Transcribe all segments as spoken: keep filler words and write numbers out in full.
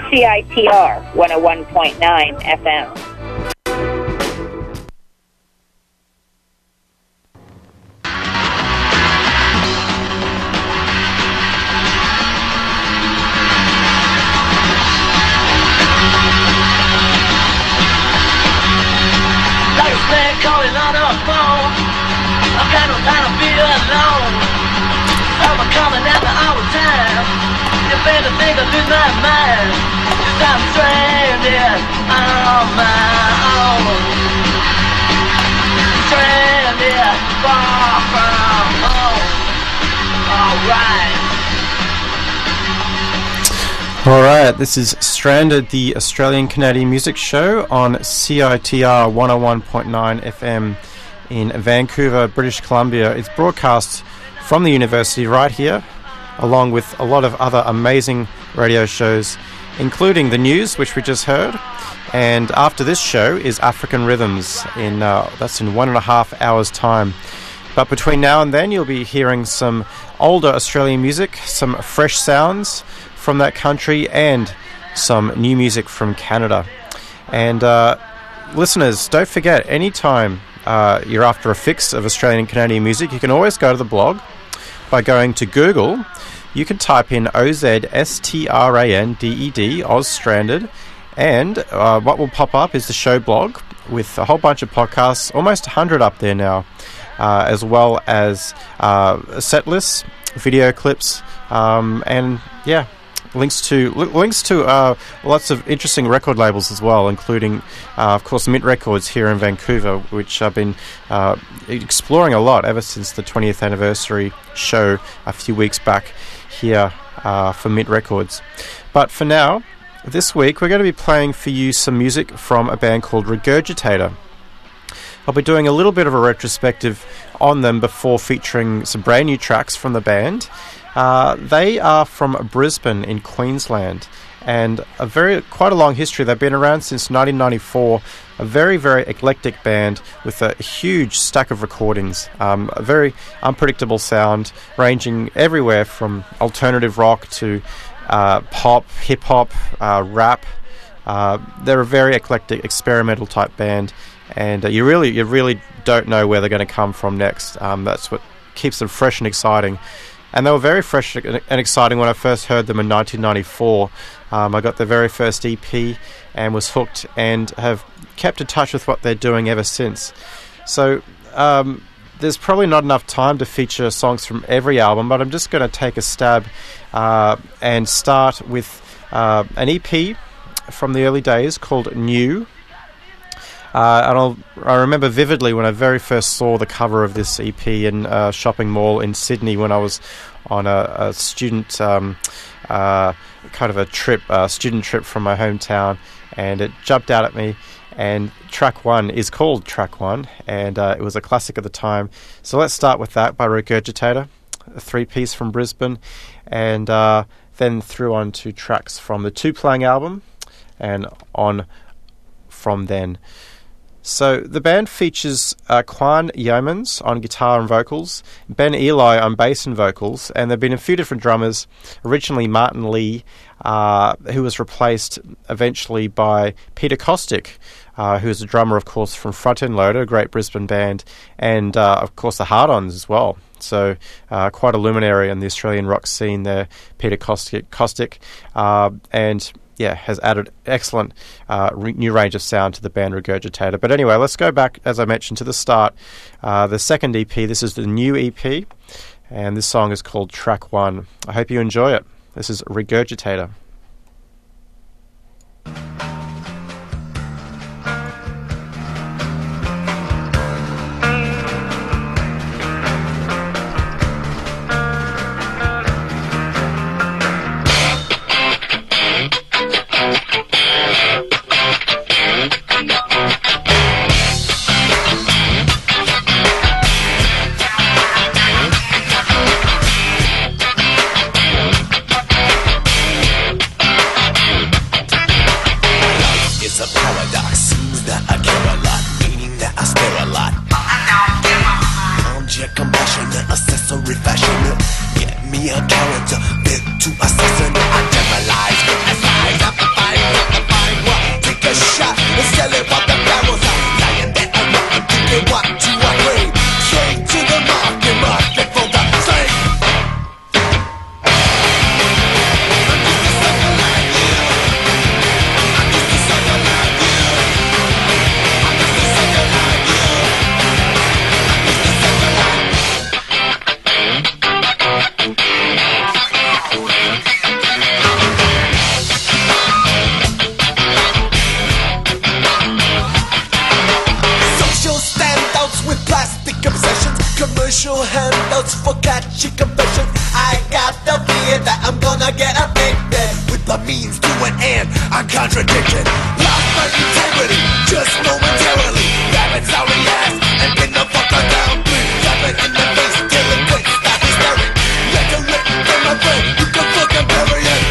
C I T R one oh one point nine F M. Calling on her phone, I've got no time to be alone. I'm coming after our time. You better think I lose my mind, 'cause I'm stranded on my own. Stranded far from home. Alright. Alright, this is Stranded, the Australian Canadian Music Show on C I T R one oh one point nine F M in Vancouver, British Columbia. It's broadcast from the university right here, along with a lot of other amazing radio shows, including the news, which we just heard. And after this show is African Rhythms, in uh, that's in one and a half hours' time. But between now and then, you'll be hearing some older Australian music, some fresh sounds from that country, and some new music from Canada. And uh, listeners, don't forget, anytime uh, you're after a fix of Australian Canadian music, you can always go to the blog by going to Google. You can type in O Z S T R A N D E D, Oz Stranded, and uh, what will pop up is the show blog with a whole bunch of podcasts, almost one hundred up there now, uh, as well as uh, set lists, video clips, um, and yeah, links to links to uh, lots of interesting record labels as well, including, uh, of course, Mint Records here in Vancouver, which I've been uh, exploring a lot ever since the twentieth anniversary show a few weeks back here uh, for Mint Records. But for now, this week, we're going to be playing for you some music from a band called Regurgitator. I'll be doing a little bit of a retrospective on them before featuring some brand new tracks from the band. Uh, they are from Brisbane in Queensland, and a very quite a long history. They've been around since nineteen ninety-four, a very, very eclectic band with a huge stack of recordings, um, a very unpredictable sound, ranging everywhere from alternative rock to uh, pop, hip-hop, uh, rap. Uh, they're a very eclectic, experimental type band, and uh, you really you really don't know where they're going to come from next. Um, that's what keeps them fresh and exciting. And they were very fresh and exciting when I first heard them in nineteen ninety-four. Um, I got their very first E P and was hooked, and have kept in touch with what they're doing ever since. So um, there's probably not enough time to feature songs from every album, but I'm just going to take a stab uh, and start with uh, an E P from the early days called New. Uh, and I'll, I remember vividly when I very first saw the cover of this E P in a shopping mall in Sydney when I was on a, a student, um, uh, kind of a trip, uh, student trip from my hometown, and it jumped out at me. And track one is called Track One, and uh, it was a classic at the time. So let's start with that by Regurgitator, a three-piece from Brisbane, and uh, then through on to tracks from the Two Playing album, and on from then. So the band features uh, Quan Yeomans on guitar and vocals, Ben Eli on bass and vocals, and there have been a few different drummers. Originally Martin Lee, uh, who was replaced eventually by Peter Kostick, uh, who is a drummer, of course, from Front End Loader, a great Brisbane band, and uh, of course the Hard-Ons as well. So uh, quite a luminary in the Australian rock scene there, Peter Kostick, Kostick uh, and yeah, has added excellent uh, re- new range of sound to the band Regurgitator. But anyway, let's go back, as I mentioned, to the start. Uh, the second E P, this is the new E P, and this song is called Track One. I hope you enjoy it. This is Regurgitator. means to an end. I'm contradicted. Lost my integrity, just momentarily. Rabbits are react and pin the fucker down. Please slap it in the face till it quits. Stop hysteria. Rhetoric from my friend. You can fucking bury it.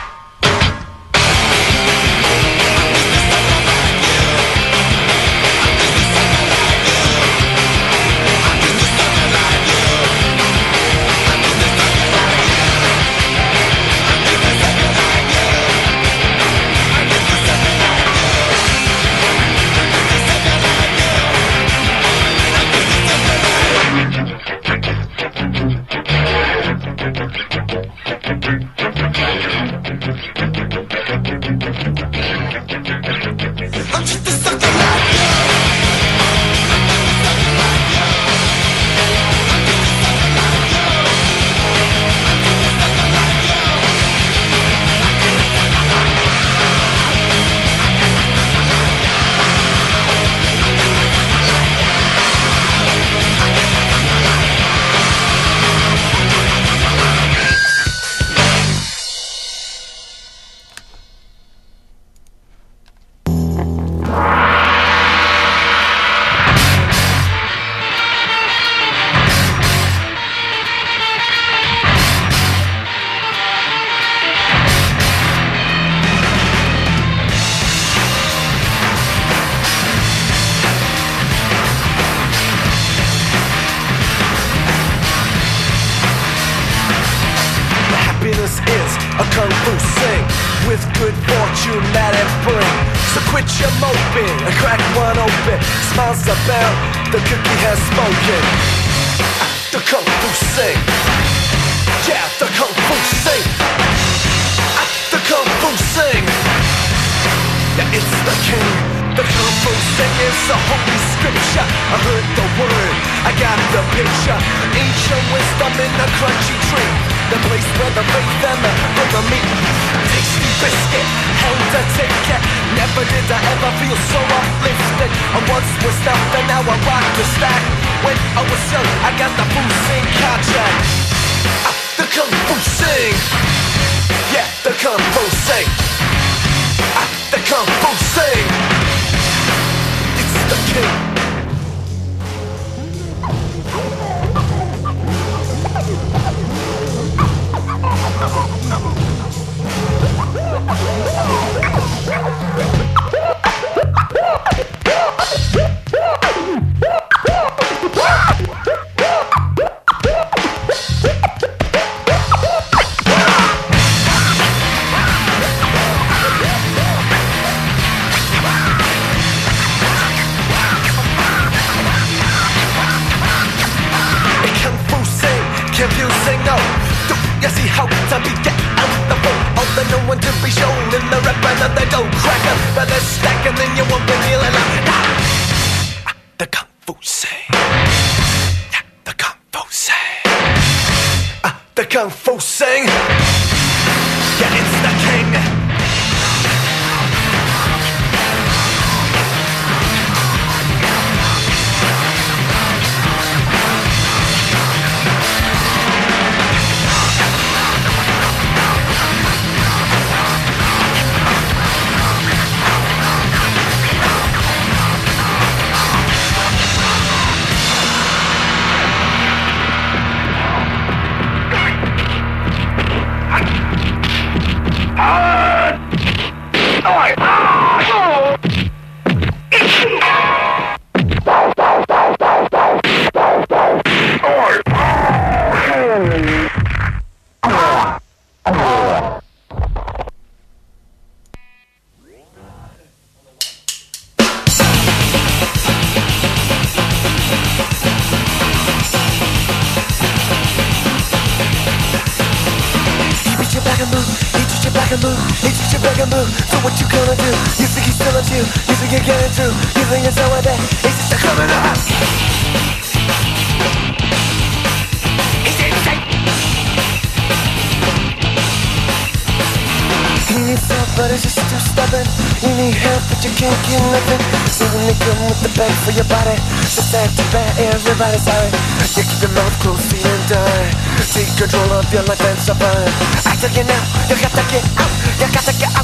But it's just too stubborn. You need help, but you can't get nothing. So when they come with the bag for your body, just sad too bad, everybody's sorry. You keep your mouth closed, feeling done. Take control of your life and suffer. I tell you now, you gotta get out. You gotta get out.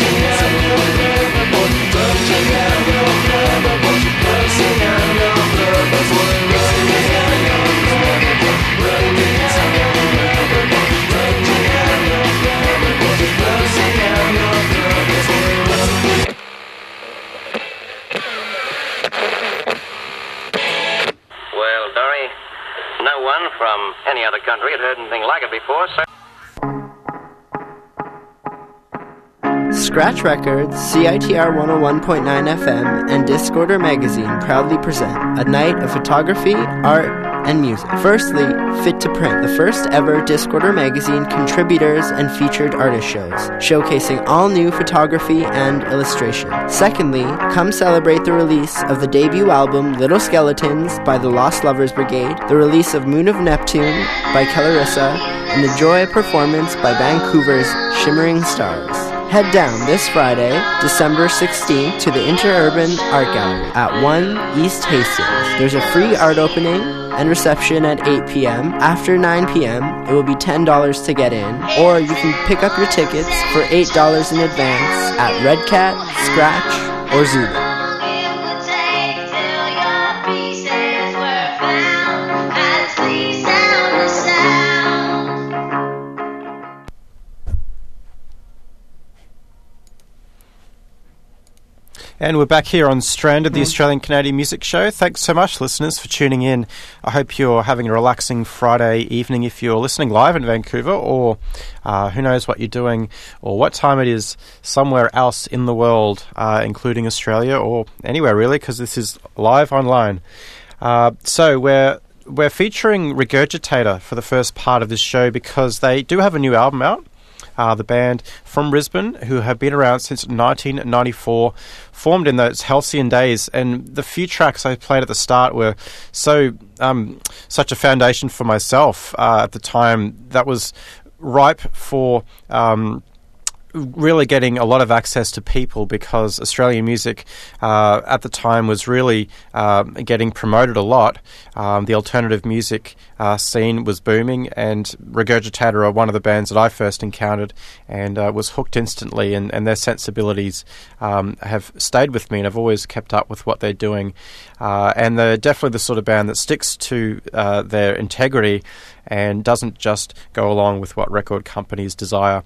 No one from any other country had heard anything like it before, so... Scratch Records, C I T R one oh one point nine F M, and Discorder Magazine proudly present a night of photography, art, and music. Firstly, Fit to Print, the first ever Discorder Magazine contributors and featured artist shows, showcasing all new photography and illustration. Secondly, come celebrate the release of the debut album Little Skeletons by the Lost Lovers Brigade, the release of Moon of Neptune by Kellarissa, and enjoy a performance by Vancouver's Shimmering Stars. Head down this Friday, December sixteenth, to the Interurban Art Gallery at one East Hastings. There's a free art opening and reception at eight p.m. After nine p.m., it will be ten dollars to get in, or you can pick up your tickets for eight dollars in advance at Red Cat, Scratch, or Zulu. And we're back here on Stranded, the Australian Canadian Music Show. Thanks so much, listeners, for tuning in. I hope you're having a relaxing Friday evening if you're listening live in Vancouver, or uh, who knows what you're doing or what time it is somewhere else in the world, uh, including Australia or anywhere really, because this is live online. Uh, so we're we're featuring Regurgitator for the first part of this show because they do have a new album out. Uh, the band from Brisbane, who have been around since nineteen ninety-four, formed in those halcyon days, and the few tracks I played at the start were so um, such a foundation for myself uh, at the time that was ripe for um, really getting a lot of access to people, because Australian music uh, at the time was really uh, getting promoted a lot. Um, the alternative music uh, scene was booming, and Regurgitator are one of the bands that I first encountered and uh, was hooked instantly, and, and their sensibilities um, have stayed with me, and I've always kept up with what they're doing. Uh, and they're definitely the sort of band that sticks to uh, their integrity and doesn't just go along with what record companies desire.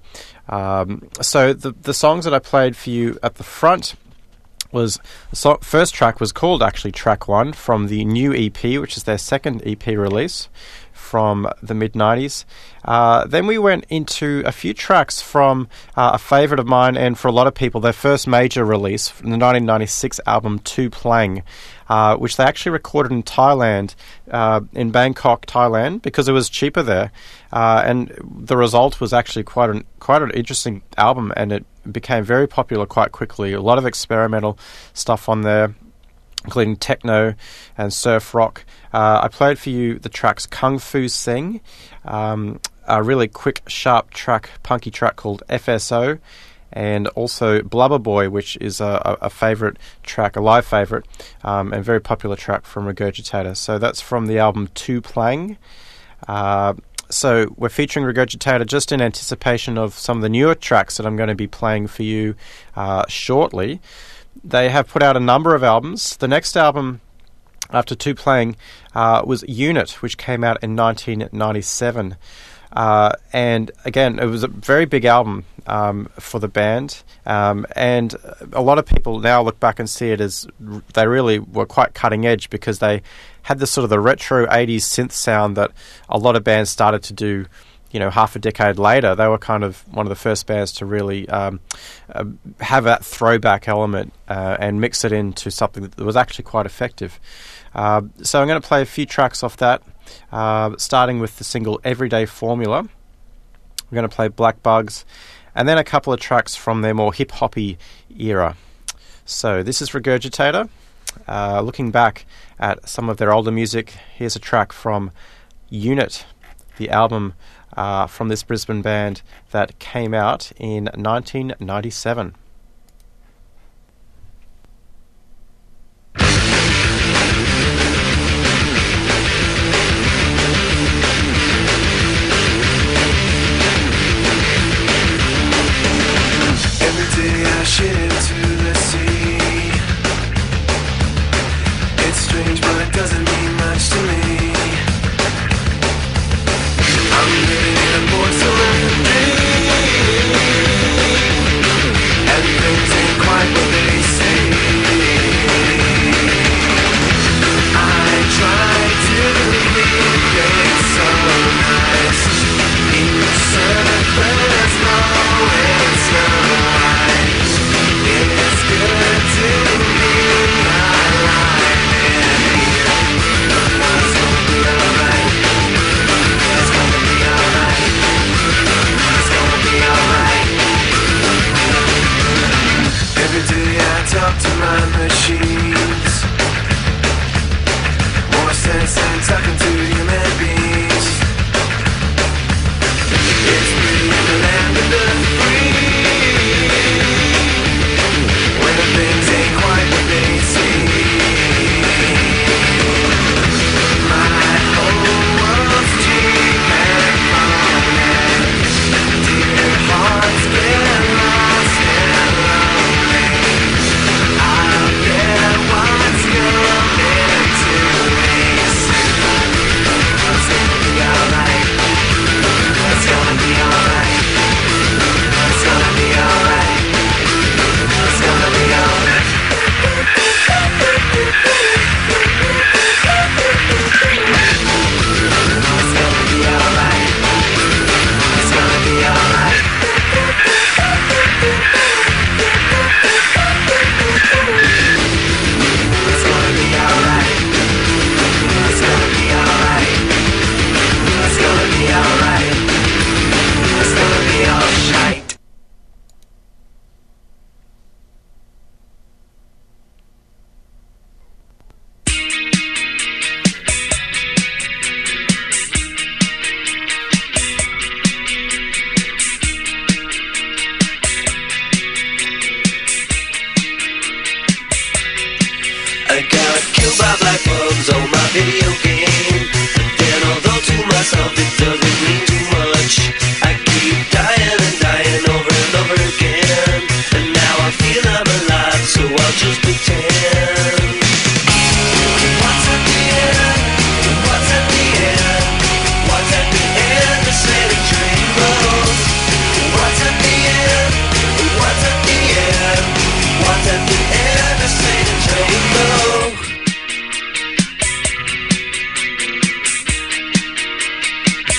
Um, so the the songs that I played for you at the front was, the so, first track was called actually Track One from the new E P, which is their second E P release from the mid nineties. Uh, then we went into a few tracks from uh, a favourite of mine, and for a lot of people, their first major release from the nineteen ninety-six album Tu Plang, uh, which they actually recorded in Thailand, uh, in Bangkok, Thailand, because it was cheaper there. Uh, and the result was actually quite an quite an interesting album, and it became very popular quite quickly. A lot of experimental stuff on there, including techno and surf rock. Uh, I played for you the tracks Kung Fu Sing, um, a really quick, sharp track, punky track called F S O, and also Blubber Boy, which is a, a favourite track, a live favourite, um, and very popular track from Regurgitator. So that's from the album Tu Plang. Uh, so we're featuring Regurgitator just in anticipation of some of the newer tracks that I'm going to be playing for you uh, shortly. They have put out a number of albums. The next album after Tu Plang uh, was Unit, which came out in nineteen ninety-seven. Uh, and again, it was a very big album um, for the band. Um, and a lot of people now look back and see it as r- they really were quite cutting edge, because they had this sort of the retro eighties synth sound that a lot of bands started to do, you know, half a decade later, they were kind of one of the first bands to really um, uh, have that throwback element uh, and mix it into something that was actually quite effective. Uh, so I'm going to play a few tracks off that, uh, starting with the single Everyday Formula. I'm going to play Black Bugs, and then a couple of tracks from their more hip-hoppy era. So this is Regurgitator. Uh, looking back at some of their older music, here's a track from Unit, the album uh, from this Brisbane band that came out in nineteen ninety-seven. Every day I shit into the sea. It's strange, but it doesn't mean much to me. I'm living in a porcelain dream, and things ain't quite what they say. I try to be things so nice. Each surface, no, it's not right. It's good to me. I like it here. It's gonna be alright. It's gonna be alright. It's gonna be alright. Every day I talk to my machines. More sense than talking to human beings. It's pretty in the land of the free, where things ain't quite what they seem. My whole world's cheap and falling. Dear hearts get lost and lonely. I'll get what's coming to me soon. It's gonna be alright. It's gonna be alright. It's gonna be alright. It's gonna be alright. It's gonna be alright. It's gonna be alright. It's gonna be alright. It's gonna be alright. It's gonna be alright. It's gonna be all shite. I got killed by black bugs on my video game. But then, although to myself it doesn't mean too much, I keep dying and dying over and over again. And now I feel I'm alive, so I'll just pretend. What's at the end? What's at the end? What's at the end? The sailing train goes. What's at the end? What's at the end? What's at the end? The sailing train goes.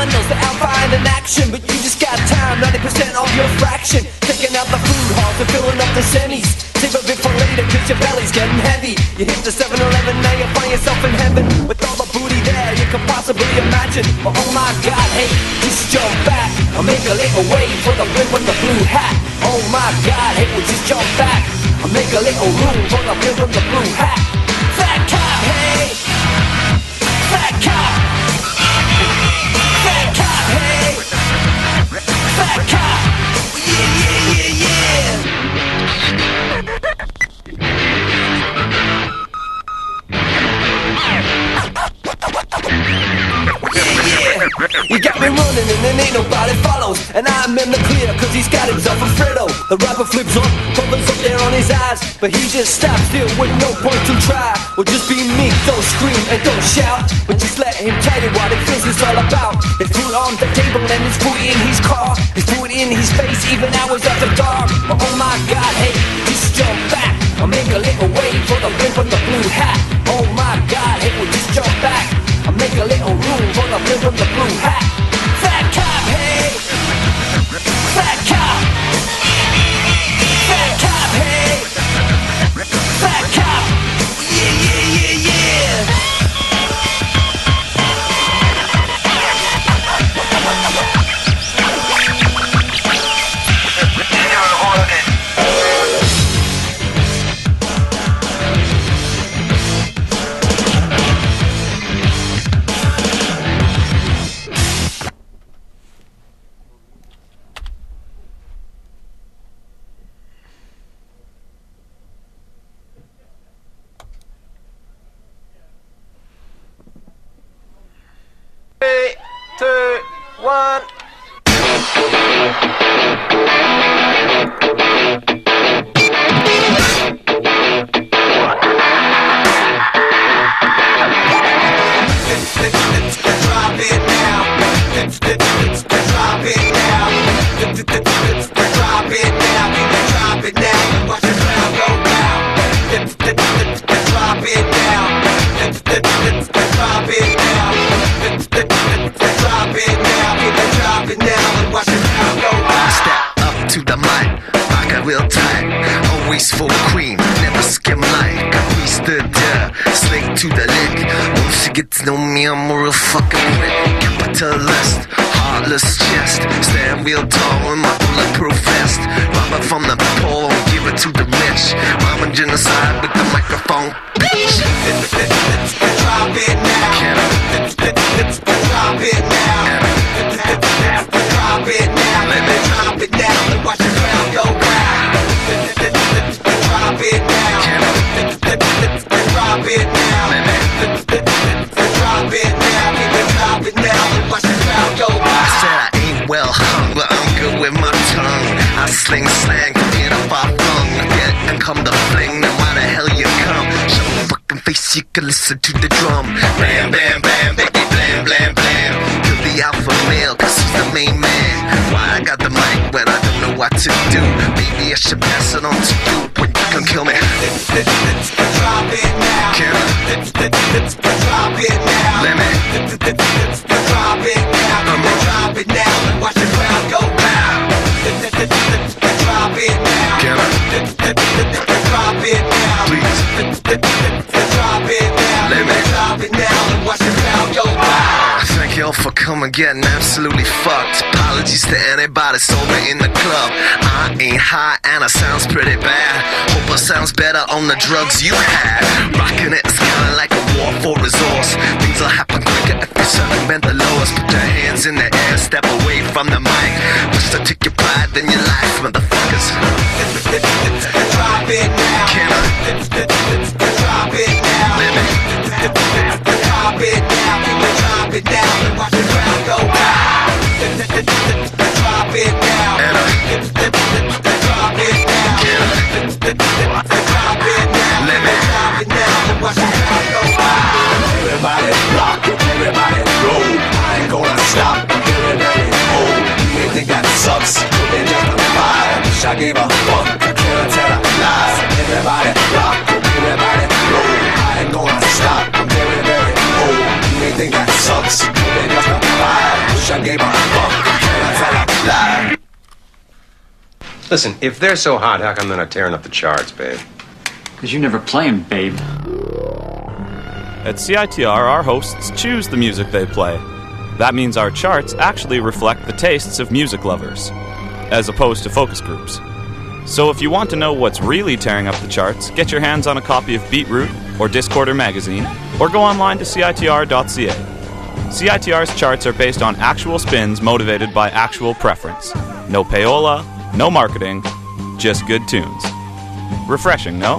mind knows that I'm fine in action, but you just got time, ninety percent of your fraction. Taking out the food halls and filling up the semis. Save a bit for later cause your belly's getting heavy. You hit the seven eleven, now you find yourself in heaven. With all the booty there you could possibly imagine. But oh my god, hey, just jump back. I'll make a little way for the blimp with the blue hat. Oh my god, hey, well just jump back. I'll make a little room for the blimp with the blue hat. Fat cop, hey! Fat cop! Fat cop, hey! Fat cop! Yeah, yeah, yeah, yeah! You got me running and then ain't nobody follows. And I'm in the clear cause he's got himself a Fredo. The rapper flips up, covers up there on his eyes, but he just stops still with no point to try. Well just be meek, don't scream and don't shout, but just let him tell you what he feels it's all about. There's food on the table and there's food in his car. There's food in his face even hours after dark. But oh my god, hey, just jump back. I'll make a little way for the blimp with the blue hat. Oh my god, hey, well just jump back. I'll make a little room for the blimp with the blue hat. Fat cop, hey! Fat cop! Fat cop, hey! Fat cop! Yeah, yeah, yeah, yeah! Three, two, one. Drop it now. Drop it now. Drop it now. Drop it now. Watch the crowd go round. Drop it now. Drop it now. Drop it now. Drop it now. And watch the crowd go round. Step up to the mic, rock it real tight. Always full cream, never skim like a piece of dirt. Slick to the lick. Once you get to know me, I'm a real fucking prick. Capitalist, heartless chest. Stand real tall in my bulletproof vest. Robber from the pole, give it to the rich. I'm a genocide with the microphone. Bitch. Drop it now. Drop it now. Drop it now. Let me drop it now and watch the crowd go wild. Drop it now. Drop it now. Drop it now. Drop it now and watch the crowd go wild. I said I ain't well hung, but I'm good with my tongue. I sling slang, get up off lung. Get and come to fling, then why the hell you come? Show a fucking face, you can listen to the drum. Blam, blam, blam, baby, blam, blam, blam. You're the alpha male, cause he's the main man. Why I got the mic when I don't know what to do? Maybe I should pass it on to you when you can kill me. Drop it now. Can I? Drop it now. Let me. Drop it now. Drop it now and watch the crowd go wild. Drop it now. Can I? Drop it now. Please. Drop it now. Let me. Drop it now and watch the crowd go wild. Thank y'all for coming, getting absolutely fucked. Apologies to anybody sober in the club. I ain't high and it sounds pretty bad. Hope it sounds better on the drugs you had. Rocking it is kinda like a war for resource. Things will happen quicker if you circumvent the laws. Put your hands in the air, step away from the mic. Wish to take your pride in your life, motherfuckers. Drop it now. Can I? Drop it now. Let me. Drop it now. Drop it now and watch the crowd go wild. Drop it now. And I. Drop it now. Can I? Drop it now. Let me. Drop it now and watch the crowd go wild. Everybody rock, everybody roll. I ain't gonna stop. Everybody hold. You ain't think that sucks? Then just a vibe. Wish I gave a fuck. Can't tell a lie. Everybody rock, everybody roll. I ain't gonna stop. I'm very, very old. You ain't think that sucks? Then just a vibe. Wish I Listen, if they're so hot, how come they're not tearing up the charts, babe? Because you never play 'em, babe. At C I T R, our hosts choose the music they play. That means our charts actually reflect the tastes of music lovers, as opposed to focus groups. So if you want to know what's really tearing up the charts, get your hands on a copy of Beatroot or Discorder magazine, or go online to C I T R dot C A. C I T R's charts are based on actual spins motivated by actual preference. No payola, no marketing, just good tunes. Refreshing, no?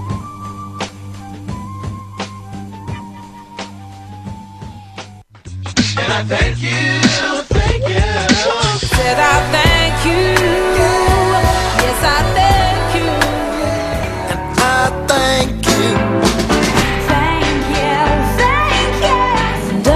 And I thank you, thank you. Said I thank you. Yes, I thank you. And I thank you. Thank you, thank you. And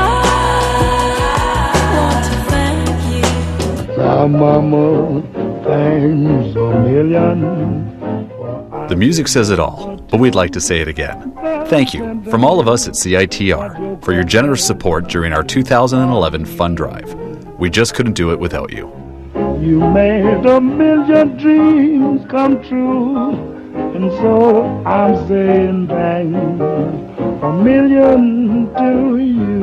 I want to thank you. Our mama, thanks a million. The music says it all, but we'd like to say it again. Thank you, from all of us at C I T R, for your generous support during our two thousand eleven fund drive. We just couldn't do it without you. You made a million dreams come true, and so I'm saying thanks a million to you.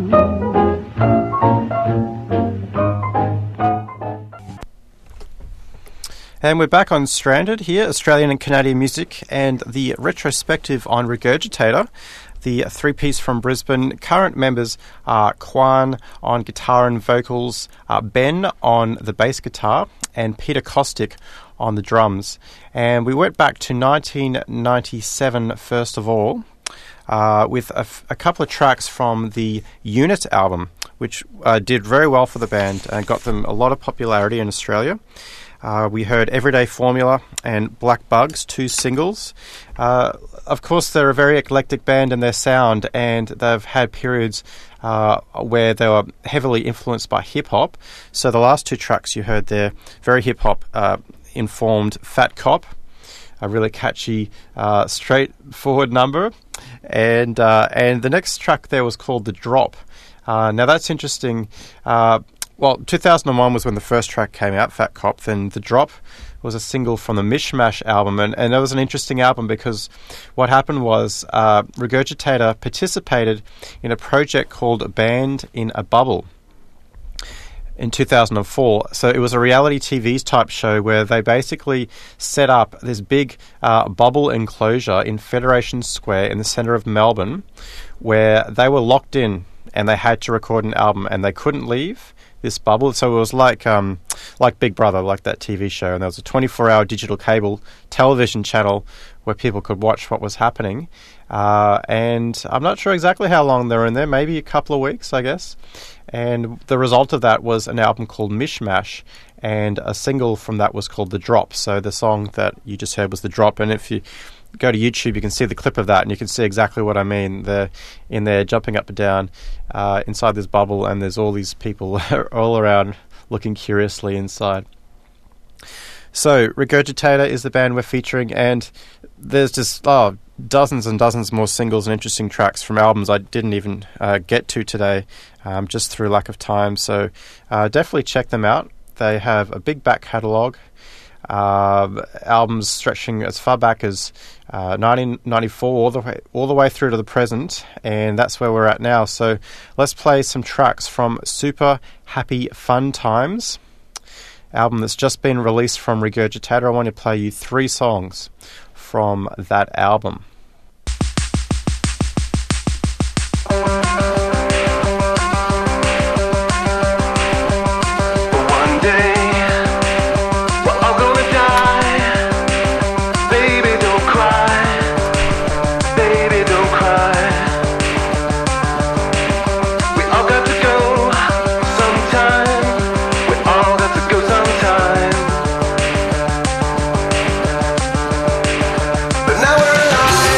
And we're back on Stranded here, Australian and Canadian music, and the retrospective on Regurgitator, the three-piece from Brisbane. Current members are Kwan on guitar and vocals, uh, Ben on the bass guitar, and Peter Kostick on the drums. And we went back to nineteen ninety-seven first of all, uh, with a, f- a couple of tracks from the Unit album, which uh, did very well for the band and got them a lot of popularity in Australia. Uh, we heard Everyday Formula and Black Bugs, two singles. Uh, of course, they're a very eclectic band in their sound, and they've had periods uh, where they were heavily influenced by hip-hop. So the last two tracks you heard there, very hip-hop uh, informed Fat Cop, a really catchy, uh, straightforward number. And, uh, and the next track there was called The Drop. Uh, now that's interesting. Uh, Well, two thousand one was when the first track came out, Fat Cop. Then The Drop was a single from the Mishmash album. And, and it was an interesting album because what happened was uh, Regurgitator participated in a project called A Band in a Bubble in two thousand four. So it was a reality T V type show where they basically set up this big uh, bubble enclosure in Federation Square in the centre of Melbourne where they were locked in and they had to record an album and they couldn't leave this bubble. So it was like um, like Big Brother, like that T V show, and there was a twenty-four hour digital cable television channel where people could watch what was happening. Uh, and I'm not sure exactly how long they were in there, maybe a couple of weeks, I guess. And the result of that was an album called Mishmash, and a single from that was called The Drop. So the song that you just heard was The Drop, and if you go to YouTube, you can see the clip of that, and you can see exactly what I mean. They're in there jumping up and down uh, inside this bubble, and there's all these people all around looking curiously inside. So Regurgitator is the band we're featuring, and there's just oh, dozens and dozens more singles and interesting tracks from albums I didn't even uh, get to today, um, just through lack of time. So uh, definitely check them out. They have a big back catalogue. Uh, albums stretching as far back as uh, nineteen ninety-four all the way all the way through to the present, and that's where we're at now. So let's play some tracks from Super Happy Fun Times, album that's just been released from Regurgitator. I want to play you three songs from that album. But now we're alive.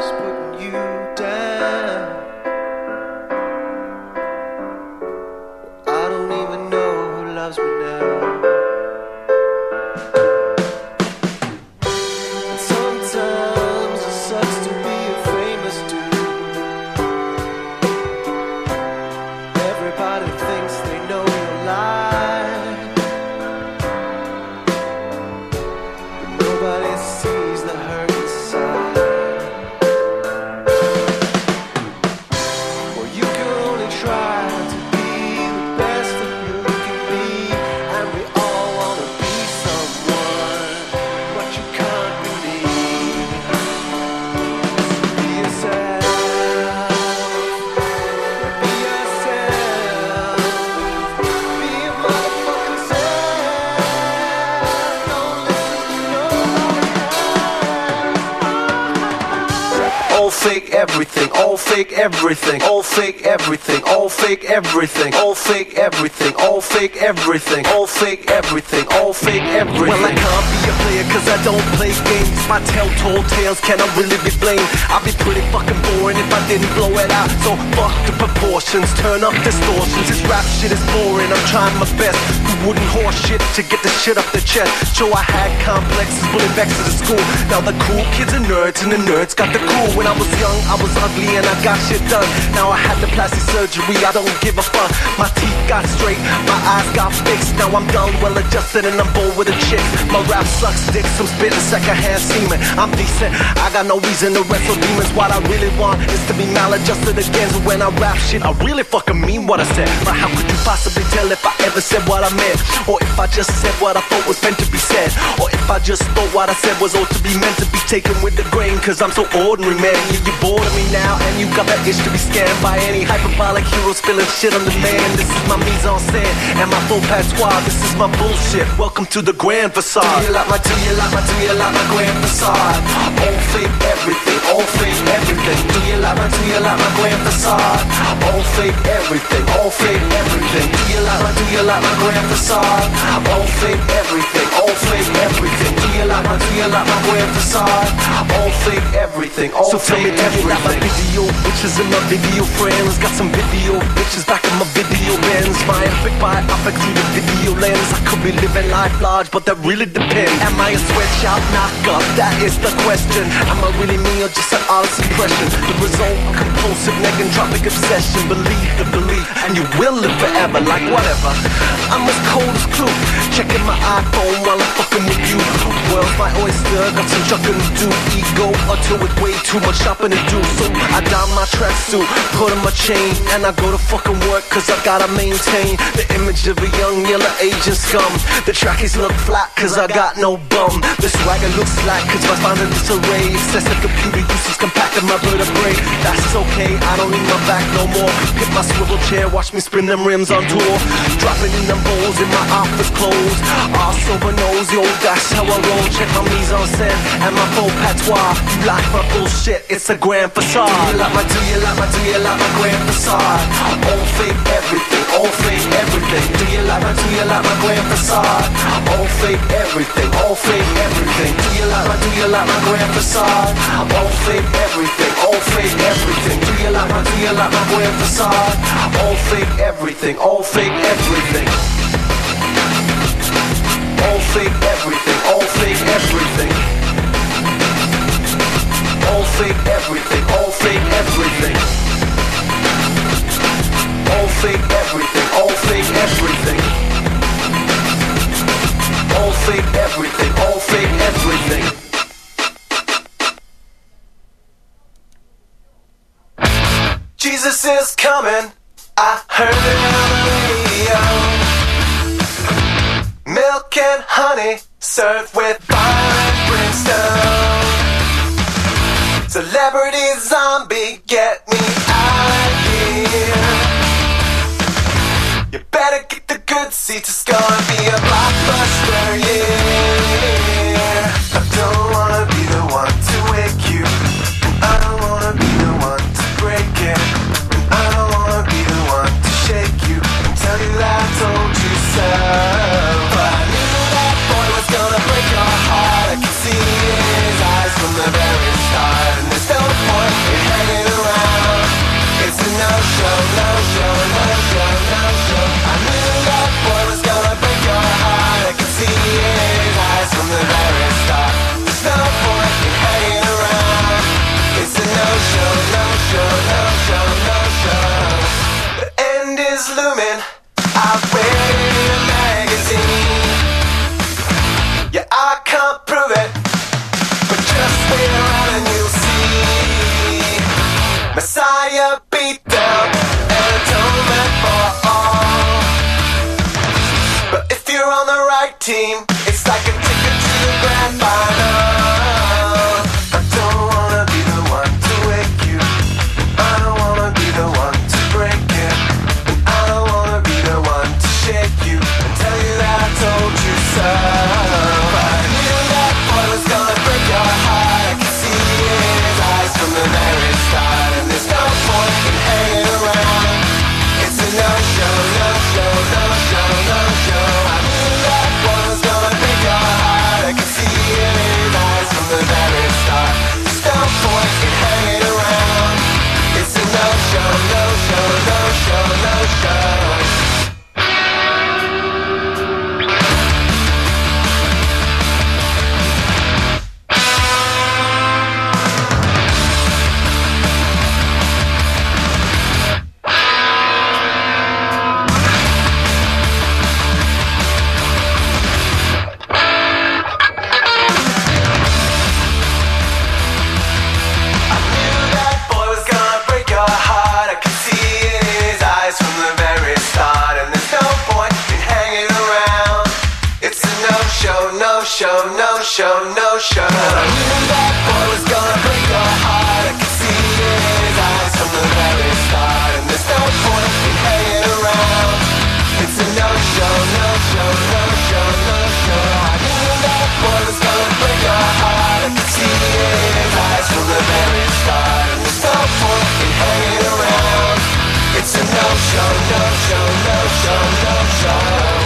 keeps putting you down. I don't even know who loves me now. And sometimes it sucks to be a famous dude. Everybody thinks they know your life, but nobody sees the hurt inside. Well, you can only try to be the best that you can be, and we all want to be someone, but you can't believe. Be yourself. Be yourself. Be your motherfucking self. Don't listen to nobody else. All fake everything, all fake everything, all fake everything, all fake everything, all fake everything, all fake everything, all fake everything, all fake everything. Well, I can't be a player cause I don't play games. My telltale tales cannot really be blamed. I'd be pretty fucking boring if I didn't blow it out. So fuck the proportions, turn up distortions. This rap shit is boring, I'm trying my best. You wouldn't horse shit to get the shit off the chest. Sure, I had complexes, bullet vexed at school. Now the cool kids are nerds and the nerds got the cool. When I was young, I was ugly and I got shit done. Now I had the plastic surgery, I don't give a fuck. My teeth got straight, my eyes got fixed. Now I'm done, well adjusted, and I'm bored with the chicks. My rap sucks dicks, I'm spitting secondhand semen. I'm decent, I got no reason to wrestle demons. What I really want is to be maladjusted again. So when I rap shit, I really fucking mean what I said. But how could you possibly tell if I ever said what I meant? Or if I just said what I thought was meant to be said? Or if I just thought what I said was all to be meant to be taken with the grain? Cause I'm so ordinary, man. Yeah, you're bored of me now, and you got that itch to be scammed by any hyperbolic hero spilling shit on the man. This is my mise en scène and my full patois. This is my bullshit. Welcome to the grand facade. Do you like my, do you like my, do you like my grand facade? All fake everything, all fake everything. Do you like my, do you like my grand facade? All fake everything, all fake everything. Do you like my, do you like my grand facade? All fake everything, all fake everything. Do you like my, do you like my grand facade? All fake everything, all so fake everything. So tell me, do you like my video bitches and my video friends? Got some video bitches back in my video lens. My epic biopic through the video lens. I could be living life large, but that really depends. Am I a sweatshop knockoff? That is the question. Am I really me or just an honest impression? The result, compulsive negentropic obsession. Believe the belief, and you will live forever. Like whatever, I'm as cold as clue. Checking my iPhone while I'm fucking with you. World's my oyster, got some chucking to do. Ego until with way too much shopping to do. So I don my tracksuit, put on my chain, and I go to fucking work cause I gotta maintain the image of a young yellow Asian scum. The trackies look flat cause I got no bum. The swagger looks slack cause my spine in disarray. Excessive computer usage compacting my vertebrae. That's okay, I don't need my back no more. Hit my swivel chair, watch me spin them rims on tour. Dropping in them bowls in my office clothes. All silver nose, yo, that's how I roll. Check my mise en scène and my full patois. You like my bullshit, it's a grand facade. Do you like my, do you like my, do you like my grand facade? All fake everything, all fake everything. Do you like my, do you like my grand facade? All fake everything, all fake everything. Do you like my, do you like my grand facade? All fake everything, all fake everything. Do you like my, do you like my grand facade? All fake everything, all fake everything. All fake everything, all fake everything. All fake everything, all fake everything. All fake everything, all fake everything. All fake everything, all fake everything. Jesus is coming, I heard it on the radio. Milk and honey served with fire and brimstone. Celebrity zombie, get me out of here. You better get the good seats, it's gonna be a blockbuster, yeah. I don't wanna be the one to wake you, and I don't wanna be the one to break it, and I don't wanna be the one to shake you and tell you that I told you so. But I knew that boy was gonna break your heart. I could see it in his eyes from the very start, and there's no point Messiah beat down and atonement for all. But if you're on the right team, it's like a ticket to the grand final. I don't wanna be the one to wake you, I don't wanna be the one to break it, and I don't wanna be the one to shake you and tell you that I told you so. But I knew that boy was gonna break your heart. I could see it in his eyes from the very start, and there's no point in hanging around. It's a no-show, no-show, no-show, no-show. I knew that boy was gonna break your heart. I could see it in his eyes from the very start. There's no point in hanging around. It's a no-show, no-show, no-show, no-show. No-show, no-show, no-show. I knew that boy was gonna break your heart. I could see it in his eyes from the very start, and there's no point in hanging around. It's a no-show, no-show, no-show, no-show. I knew that boy was gonna break your heart. I could see it in his eyes from the very start, and there's no point in hanging around. It's a no-show, no-show, no-show, no-show.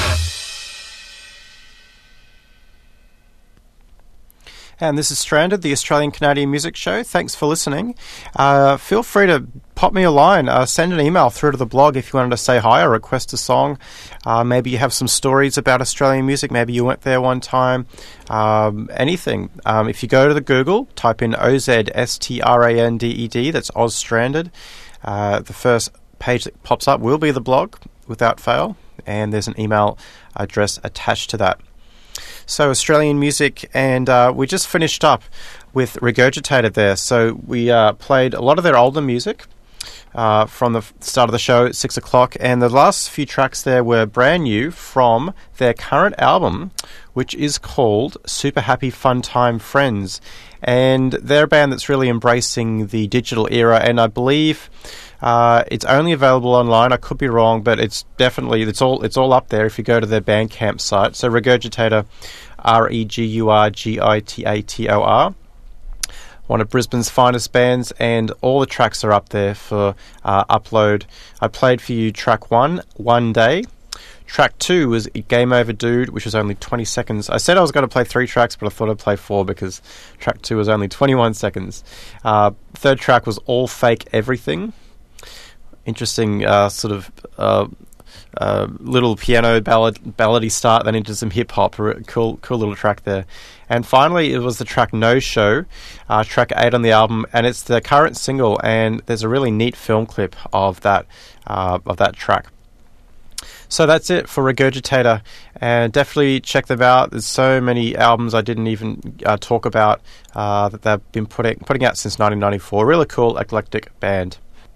And this is Stranded, the Australian Canadian Music Show. Thanks for listening. Uh, feel free to pop me a line, uh, send an email through to the blog if you wanted to say hi or request a song. Uh, maybe you have some stories about Australian music. Maybe you went there one time. Um, anything. Um, if you go to the Google, type in O Z S T R A N D E D, that's Oz Stranded. Uh, the first page that pops up will be the blog, without fail. And there's an email address attached to that. So Australian music, and uh, we just finished up with Regurgitated there. So we uh, played a lot of their older music uh, from the start of the show at six o'clock, and the last few tracks there were brand new from their current album, which is called Super Happy Fun Time Friends. And they're a band that's really embracing the digital era, and I believe Uh, it's only available online. I could be wrong, but it's definitely it's all it's all up there if you go to their Bandcamp site. So Regurgitator, R E G U R G I T A T O R, one of Brisbane's finest bands, and all the tracks are up there for uh, upload. I played for you track one, One Day. Track two was Game Over Dude, which was only twenty seconds. I said I was going to play three tracks, but I thought I'd play four because track two was only twenty-one seconds. Uh, third track was All Fake Everything. Interesting uh, sort of uh, uh, little piano ballad, ballady start, then into some hip-hop. Cool cool little track there. And finally, it was the track No Show, uh, track eight on the album, and it's the current single, and there's a really neat film clip of that uh, of that track. So that's it for Regurgitator, and definitely check them out. There's so many albums I didn't even uh, talk about uh, that they've been putting, putting out since nineteen ninety-four. Really cool, eclectic band.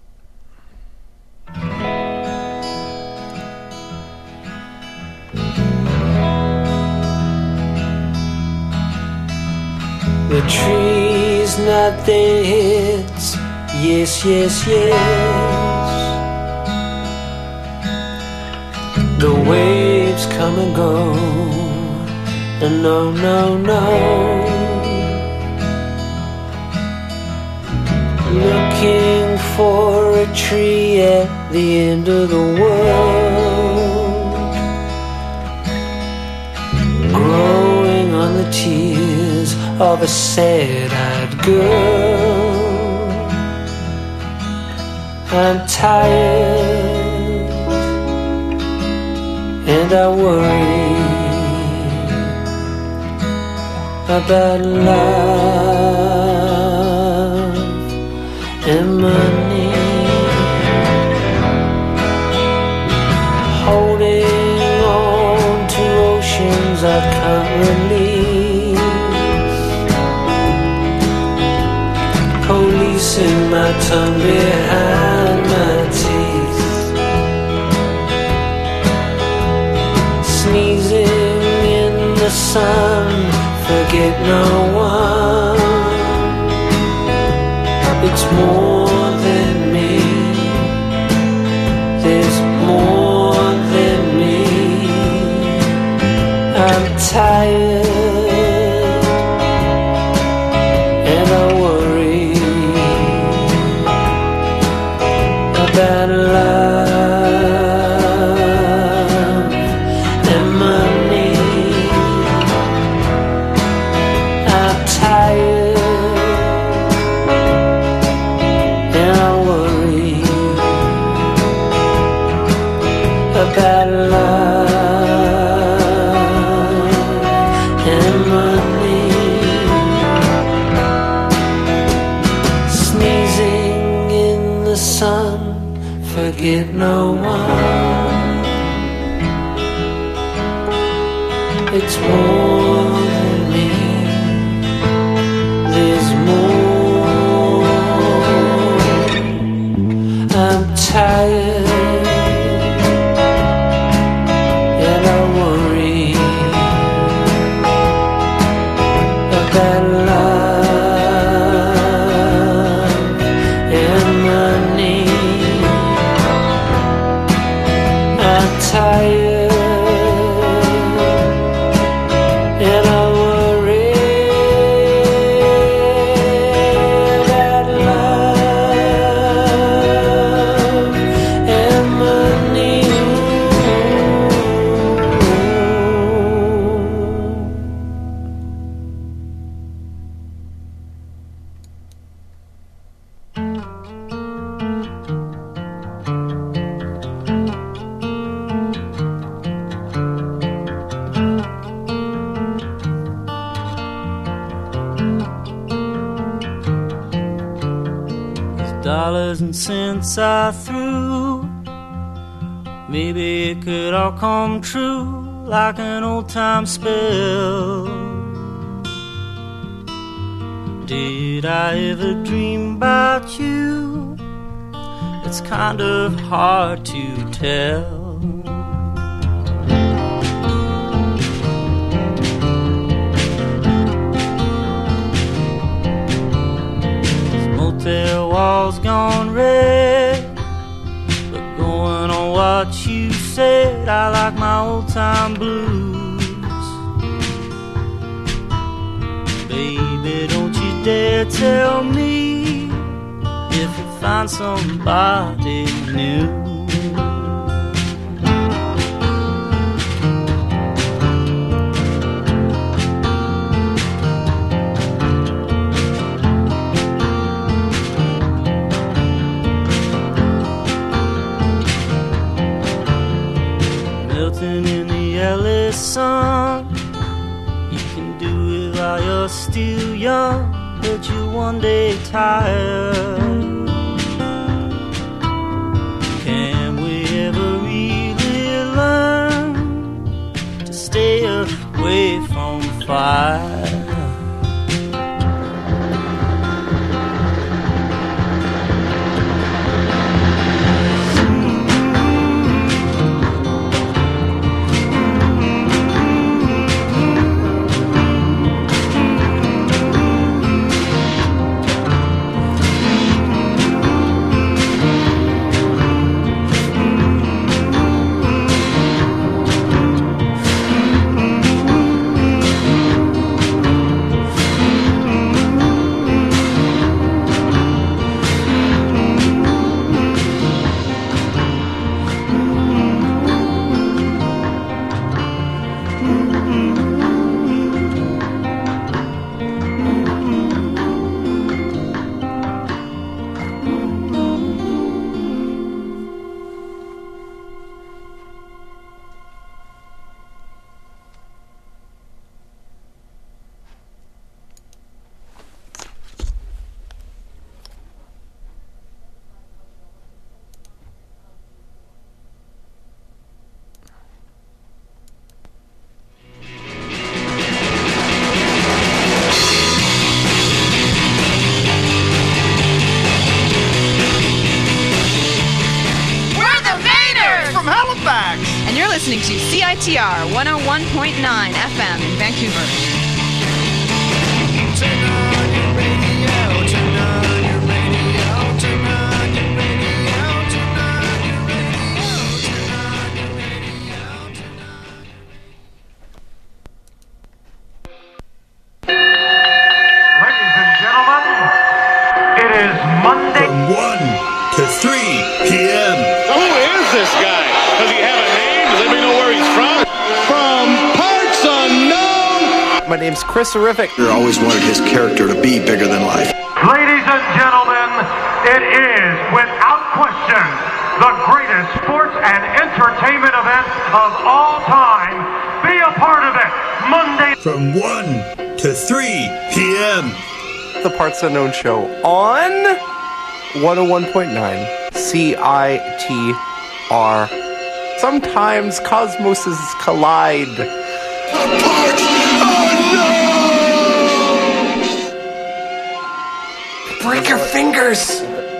The trees nod their heads, yes, yes, yes. The waves come and go, and no, no, no. Looking for a tree at the end of the world, growing on the tears of a sad-eyed girl. I'm tired and I worry about love and money. Holding on to oceans I can't release. Police squeezing my tongue behind my teeth, sneezing in the sun, forget no one. It's more than me, there's more than me. I'm tired and I worry about love and money. I'm tired and I worry about love and money. Sneezing in the sun, forget no one. It's more than me, there's more. I'm tired and I worry about love and money. I'm tired and I worry about love and money. Dollars and cents I threw, maybe it could all come true like an old time spell. Did I ever dream about you? It's kind of hard to tell. Motel walls gone red, but going on what you said, I like my old time blues. Baby, don't you dare tell me if you find somebody new. In the L A sun, you can do it while you're still young, but you one day tired. Can we ever really learn to stay away from fire? listening to C I T R one oh one point nine F M in Vancouver. Turn on your radio, turn on your radio, turn on your radio, turn on your radio, turn on your radio, turn on. Ladies and gentlemen, it is Monday. From one to three p.m. Who is this guy? Does he have a name? Does anybody know where he's from? From parts unknown. My name's Chris Horrific. I always wanted his character to be bigger than life. Ladies and gentlemen, it is, without question, the greatest sports and entertainment event of all time. Be a part of it, Monday. From one to three p.m. The Parts Unknown Show on one oh one point nine C I T R. Sometimes cosmoses collide. Parts Unknown! Break your fingers!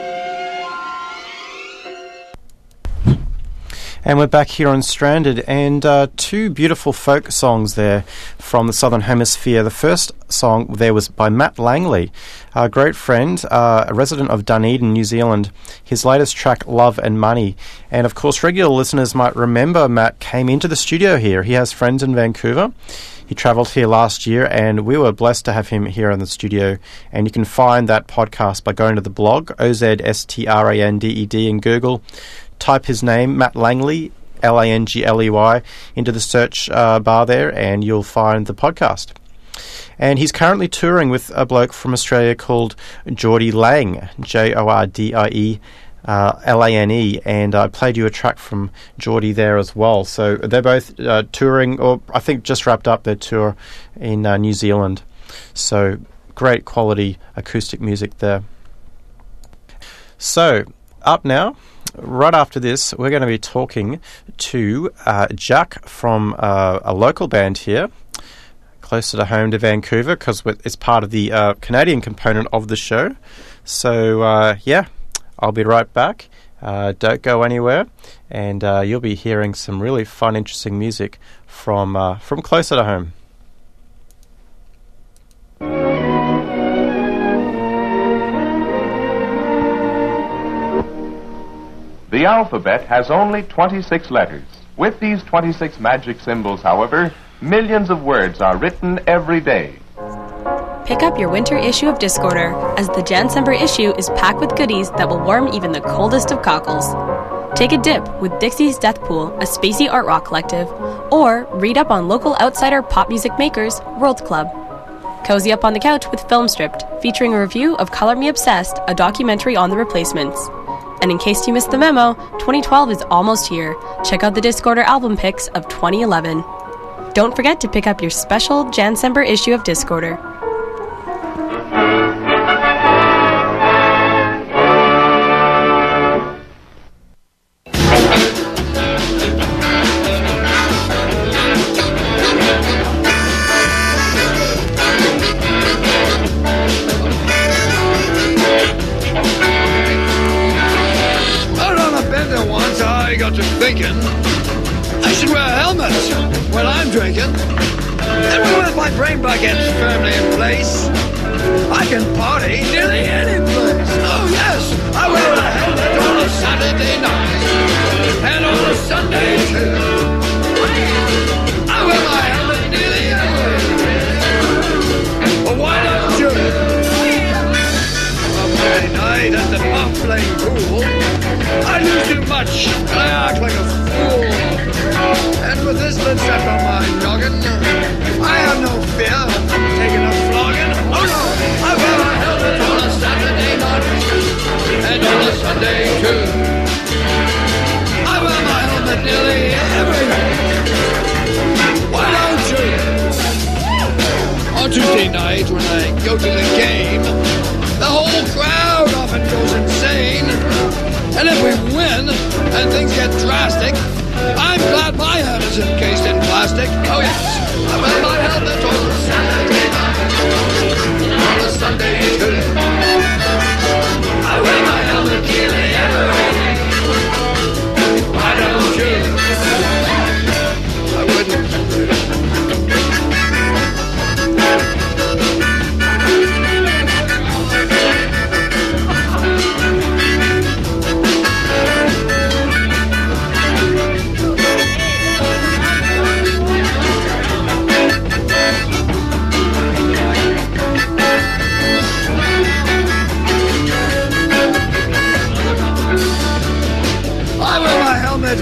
And we're back here on Stranded, and uh, two beautiful folk songs there from the Southern Hemisphere. The first song there was by Matt Langley, a great friend, uh, a resident of Dunedin, New Zealand. His latest track, Love and Money. And of course, regular listeners might remember Matt came into the studio here. He has friends in Vancouver. He travelled here last year, and we were blessed to have him here in the studio. And you can find that podcast by going to the blog, O Z S T R A N D E D, in Google. Type his name, Matt Langley, L A N G L E Y, into the search uh, bar there, and you'll find the podcast. And he's currently touring with a bloke from Australia called Jordie Lang, J O R D I E uh, L A N E, and I played you a track from Jordie there as well. So they're both uh, touring, or I think just wrapped up their tour in uh, New Zealand. So great quality acoustic music there. So, up now. Right after this, we're going to be talking to uh, Jack from uh, a local band here, closer to home to Vancouver, because it's part of the uh, Canadian component of the show. So, uh, yeah, I'll be right back. Uh, don't go anywhere, and uh, you'll be hearing some really fun, interesting music from uh, from closer to home. The alphabet has only twenty-six letters. With these twenty-six magic symbols, however, millions of words are written every day. Pick up your winter issue of Discorder, as the Jancember issue is packed with goodies that will warm even the coldest of cockles. Take a dip with Dixie's Death Pool, a spacey art rock collective, or read up on local outsider pop music makers, World Club. Cozy up on the couch with Film Stripped, featuring a review of Color Me Obsessed, a documentary on the Replacements. And in case you missed the memo, twenty twelve is almost here. Check out the Discorder album picks of twenty eleven. Don't forget to pick up your special Jancember issue of Discorder. Thinking I should wear a helmet when I'm drinking. And with my brain buckets firmly in place, I can party nearly any place. Oh yes, I wear a helmet on a Saturday night and on a Sunday too. I wear my helmet nearly everywhere. But why don't you? On a Friday night at the pump-playing pool, I lose too much, and I act like a fool. And with this lid strap on my noggin, I have no fear of taking a flogging. Oh no, I wear my helmet on a Saturday night, and on a Sunday too. I wear my helmet nearly every night. Why don't you? On Tuesday night, when I go to the game, the whole crowd often goes insane. And if we win, and things get drastic, I'm glad my head is encased in plastic. Oh yes, I wear my helmet on a Saturday night, on a Sunday too. I wear my helmet nearly every day. Why don't you?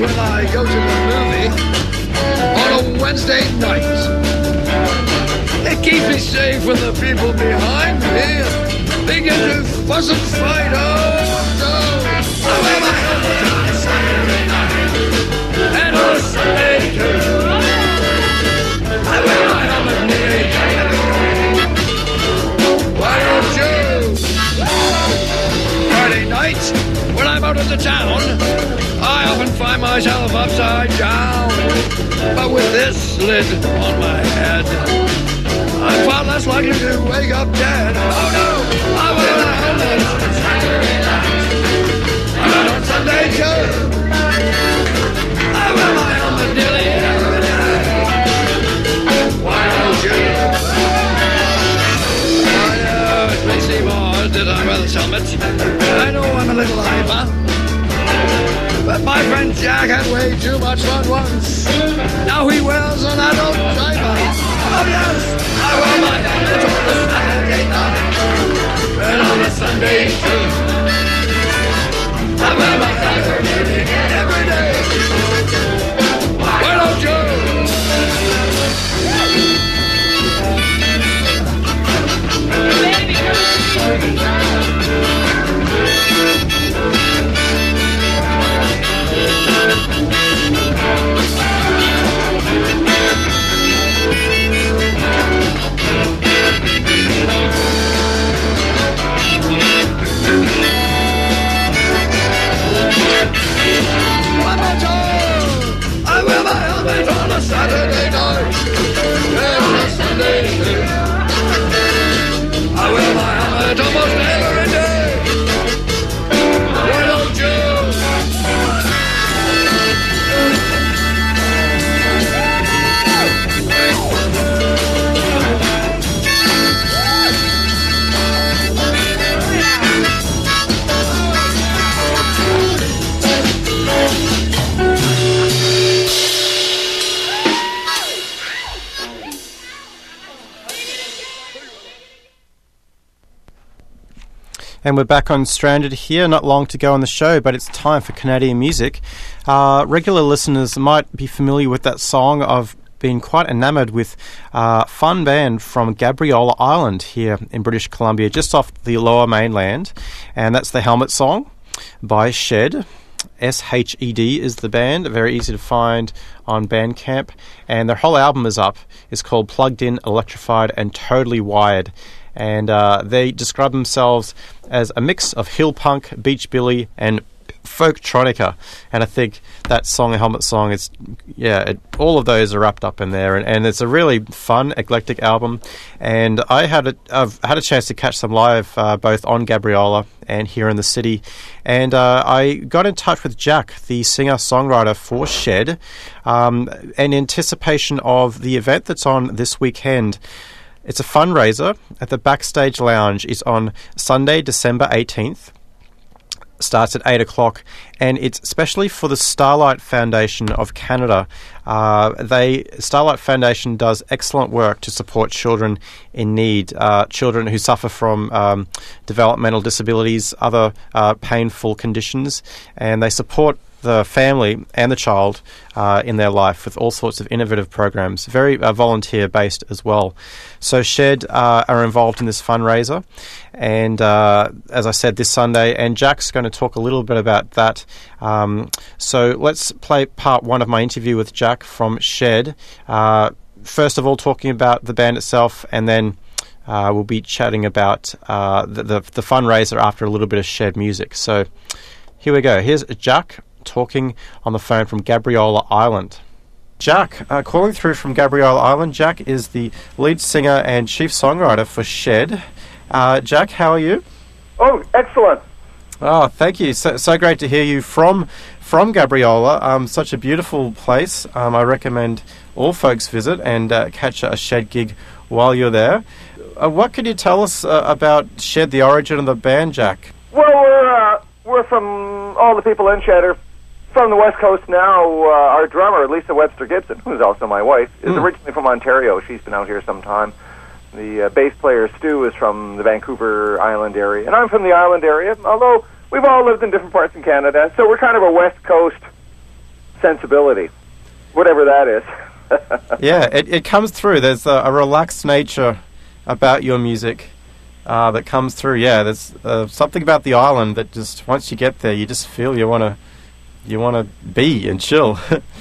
when I go to the movie on a Wednesday night. It keeps me safe when the people behind me begin to fuss and fight. Oh, no. I wear my helmet on a Saturday night and on a Sunday too. I wear my helmet nearly every day. Why don't you? Friday night, when I'm out of the town, I often find myself upside down. But with this lid on my head, I'm far less likely to wake up dead. Oh no, I wear my helmet on Saturday night and on Sunday too. I wear my helmet nearly every day. Why don't you? I know it may seem odd that I wear this helmet. I know I'm a little hyper, but my friend Jack had way too much fun once. Now he wears an adult diaper. Oh yes, I wear my helmet on a Saturday night and on a Sunday too. I wear my helmet nearly every day. Why don't you? One more time. I wear my helmet on a Saturday night and on a Sunday too. I wear my helmet almost every day. Why don't you? And we're back on Stranded here, not long to go on the show, but it's time for Canadian music. Uh, regular listeners might be familiar with that song. I've been quite enamoured with a uh, fun band from Gabriola Island here in British Columbia, just off the lower mainland, and that's the Helmet Song by Shed. S H E D is the band, very easy to find on Bandcamp, and their whole album is up. It's called Plugged In, Electrified and Totally Wired. And uh, they describe themselves as a mix of hill punk, beachbilly, and folktronica. And I think that song, a Helmet Song, it's yeah, it, all of those are wrapped up in there. And, and it's a really fun, eclectic album. And I had a, I've had a chance to catch them live, uh, both on Gabriola and here in the city. And uh, I got in touch with Jack, the singer-songwriter for Shed, um, in anticipation of the event that's on this weekend. It's a fundraiser at the Backstage Lounge. It's on Sunday, December eighteenth. Starts at eight o'clock, and it's especially for the Starlight Foundation of Canada. Uh, they Starlight Foundation does excellent work to support children in need, uh, children who suffer from um, developmental disabilities, other uh, painful conditions, and they support the family and the child uh, in their life with all sorts of innovative programs, very uh, volunteer-based as well. So Shed uh, are involved in this fundraiser, and uh, as I said, this Sunday, and Jack's going to talk a little bit about that. Um, so let's play part one of my interview with Jack from Shed. Uh, first of all, talking about the band itself, and then uh, we'll be chatting about uh, the, the, the fundraiser after a little bit of Shed music. So here we go. Here's Jack talking on the phone from Gabriola Island. Jack, uh, calling through from Gabriola Island. Jack is the lead singer and chief songwriter for Shed. Uh, Jack, how are you? Oh, excellent. Oh, thank you. So, so great to hear you from from Gabriola. Um, such a beautiful place. Um, I recommend all folks visit and uh, catch a Shed gig while you're there. Uh, what could you tell us uh, about Shed, the origin of the band, Jack? Well, we're uh, we're from all the people in Shed are from the West Coast now. Uh, our drummer, Lisa Webster Gibson, who's also my wife, is mm. originally from Ontario. She's been out here some time. The uh, bass player, Stu, is from the Vancouver Island area, and I'm from the Island area, although we've all lived in different parts in Canada, so we're kind of a West Coast sensibility, whatever that is. Yeah, it, it comes through. There's a, a relaxed nature about your music uh, that comes through. Yeah, there's uh, something about the island that just once you get there, you just feel you want to you want to be and chill.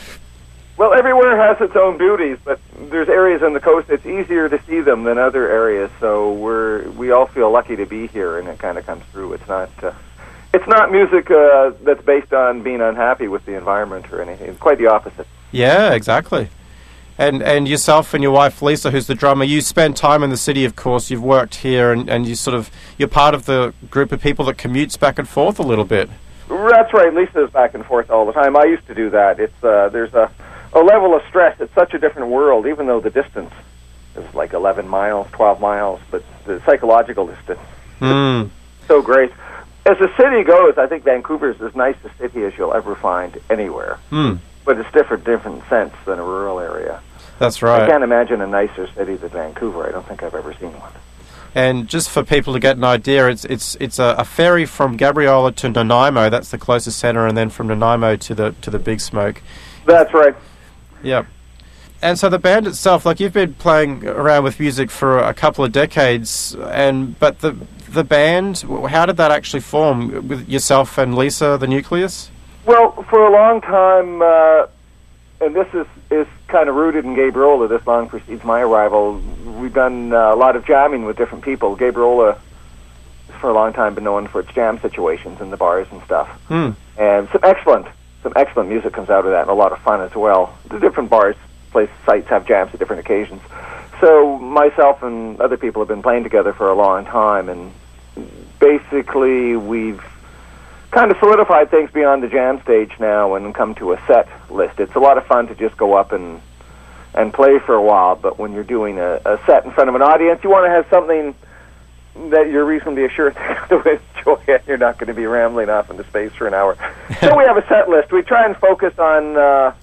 Well, everywhere has its own beauties, but there's areas on the coast it's easier to see them than other areas. So we're we all feel lucky to be here, and it kind of comes through. It's not uh, it's not music uh, that's based on being unhappy with the environment or anything. It's quite the opposite. Yeah, exactly. And and yourself and your wife Lisa, who's the drummer, you spend time in the city, of course. You've worked here, and, and you sort of you're part of the group of people that commutes back and forth a little bit. That's right. Lisa's back and forth all the time. I used to do that. It's uh, there's a, a level of stress. It's such a different world, even though the distance is like eleven miles, twelve miles, but the psychological distance mm. is so great. As the city goes, I think Vancouver's as nice a city as you'll ever find anywhere. Mm. But it's different, different sense than a rural area. That's right. I can't imagine a nicer city than Vancouver. I don't think I've ever seen one. And just for people to get an idea, it's it's it's a, a ferry from Gabriola to Nanaimo. That's the closest centre, and then from Nanaimo to the to the Big Smoke. That's right. Yep. And so the band itself, like you've been playing around with music for a couple of decades, and but the the band, how did that actually form with yourself and Lisa, the nucleus? Well, for a long time, uh, and this is, is kind of rooted in Gabriola, this long precedes my arrival, we've done uh, a lot of jamming with different people. Gabriola has for a long time been known for its jam situations in the bars and stuff. Hmm. And some excellent, some excellent music comes out of that, and a lot of fun as well. The different bars, place, sites have jams at different occasions. So myself and other people have been playing together for a long time, and basically we've kind of solidified things beyond the jam stage now and come to a set list. It's a lot of fun to just go up and and play for a while, but when you're doing a, a set in front of an audience, you want to have something that you're reasonably assured to enjoy, and you're not going to be rambling off into space for an hour. So we have a set list. We try and focus on uh,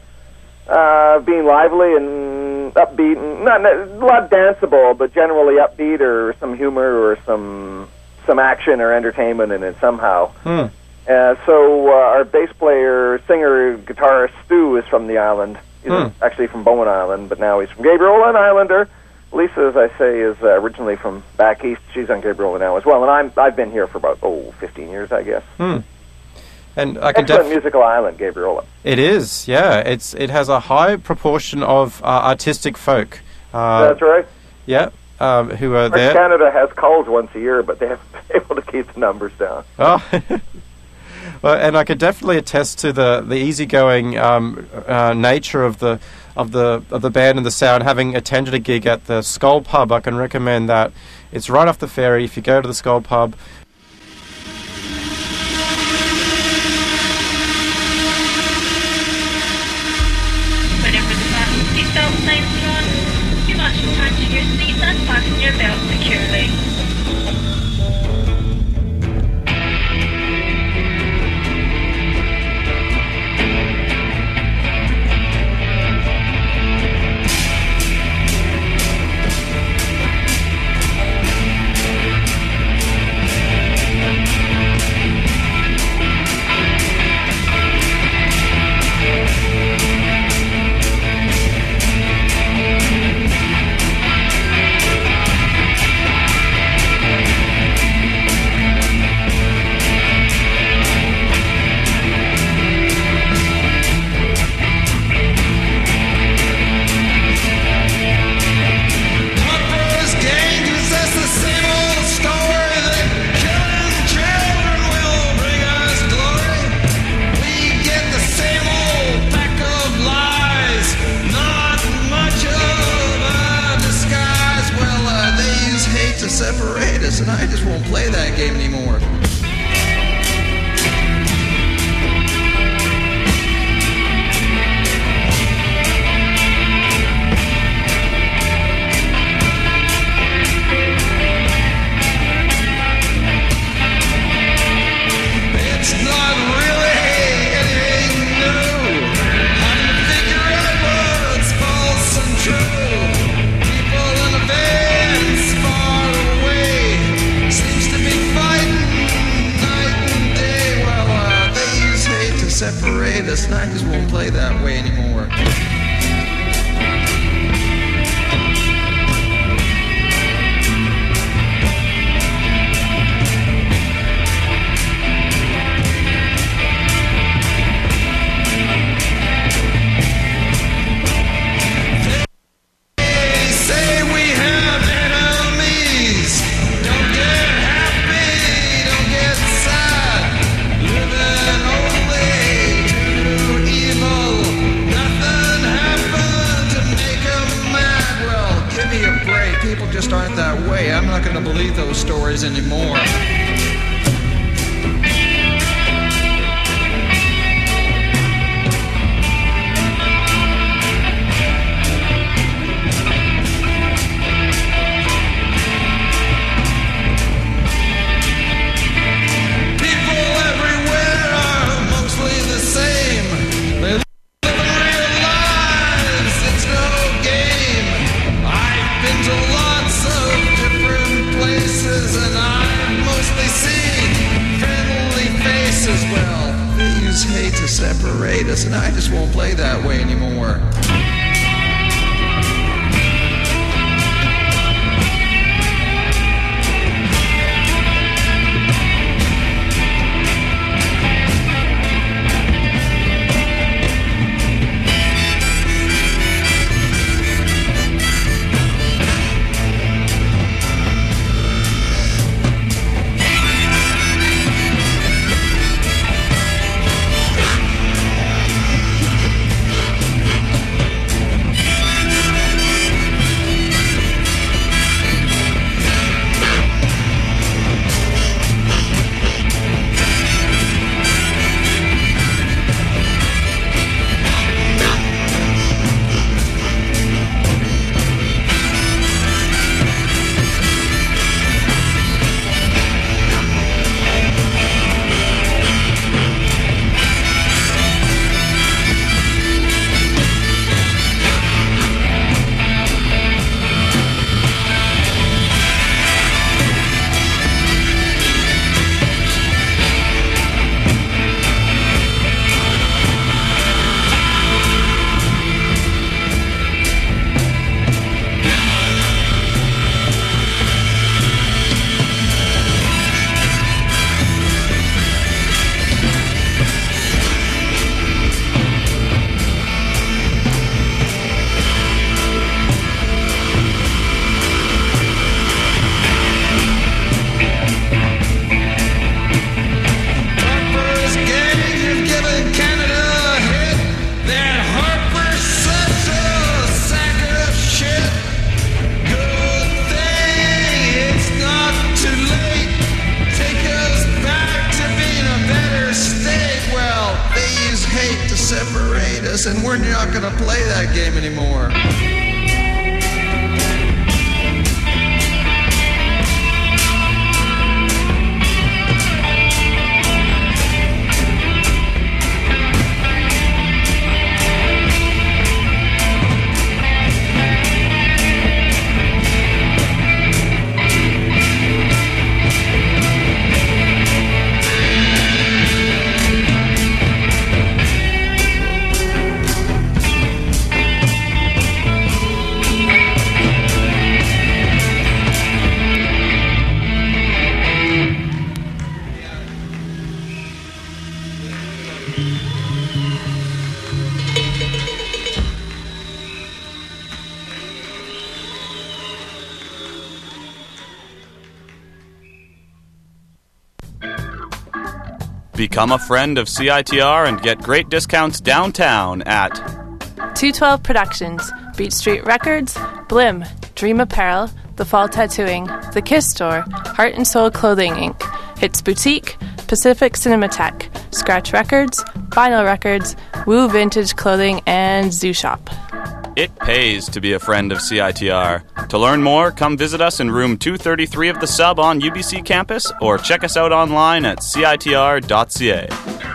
uh, being lively and upbeat, and not, not a lot danceable, but generally upbeat, or some humor or some some action or entertainment in it somehow. Hmm. Uh, so uh, our bass player, singer, guitarist Stu is from the island. He's Hmm. actually from Bowen Island, but now he's from Gabriola, an islander. Lisa, as I say, is uh, originally from back east. She's on Gabriola now as well, and I'm I've been here for about oh fifteen years, I guess. Hmm. And I can Excellent def- musical island, Gabriola. It is, yeah. It's it has a high proportion of uh, artistic folk. Uh, That's right. Yeah. Um, who are Our there? Canada has culls once a year, but they haven't been able to keep the numbers down. Oh, well, and I could definitely attest to the the easygoing um, uh, nature of the of the of the band and the sound. Having attended a gig at the Skull Pub, I can recommend that. It's right off the ferry. If you go to the Skull Pub. Whenever the fasten seatbelt signs are on, you must return to your seat and fasten your belt securely. Separate us, and I just won't play that game anymore. It's not really anything new. How do you figure out what's false and true? People in the vans far away seems to be fighting separated, and I just won't play that way anymore. Just aren't that way. I'm not going to believe those stories anymore. People everywhere are mostly the same. They live in real lives. It's no game. I've been to lots of different places, and I've mostly seen friendly faces. Well, they use hate to separate us, and I just won't play that way anymore. And we're not going to play that game anymore. Become a friend of C I T R and get great discounts downtown at two twelve Productions, Beach Street Records, Blim, Dream Apparel, The Fall Tattooing, The Kiss Store, Heart and Soul Clothing Incorporated, Hits Boutique, Pacific Cinematech, Scratch Records, Vinyl Records, Woo Vintage Clothing, and Zoo Shop. It pays to be a friend of C I T R. To learn more, come visit us in room two thirty-three of the Sub on U B C campus, or check us out online at C I T R dot C A.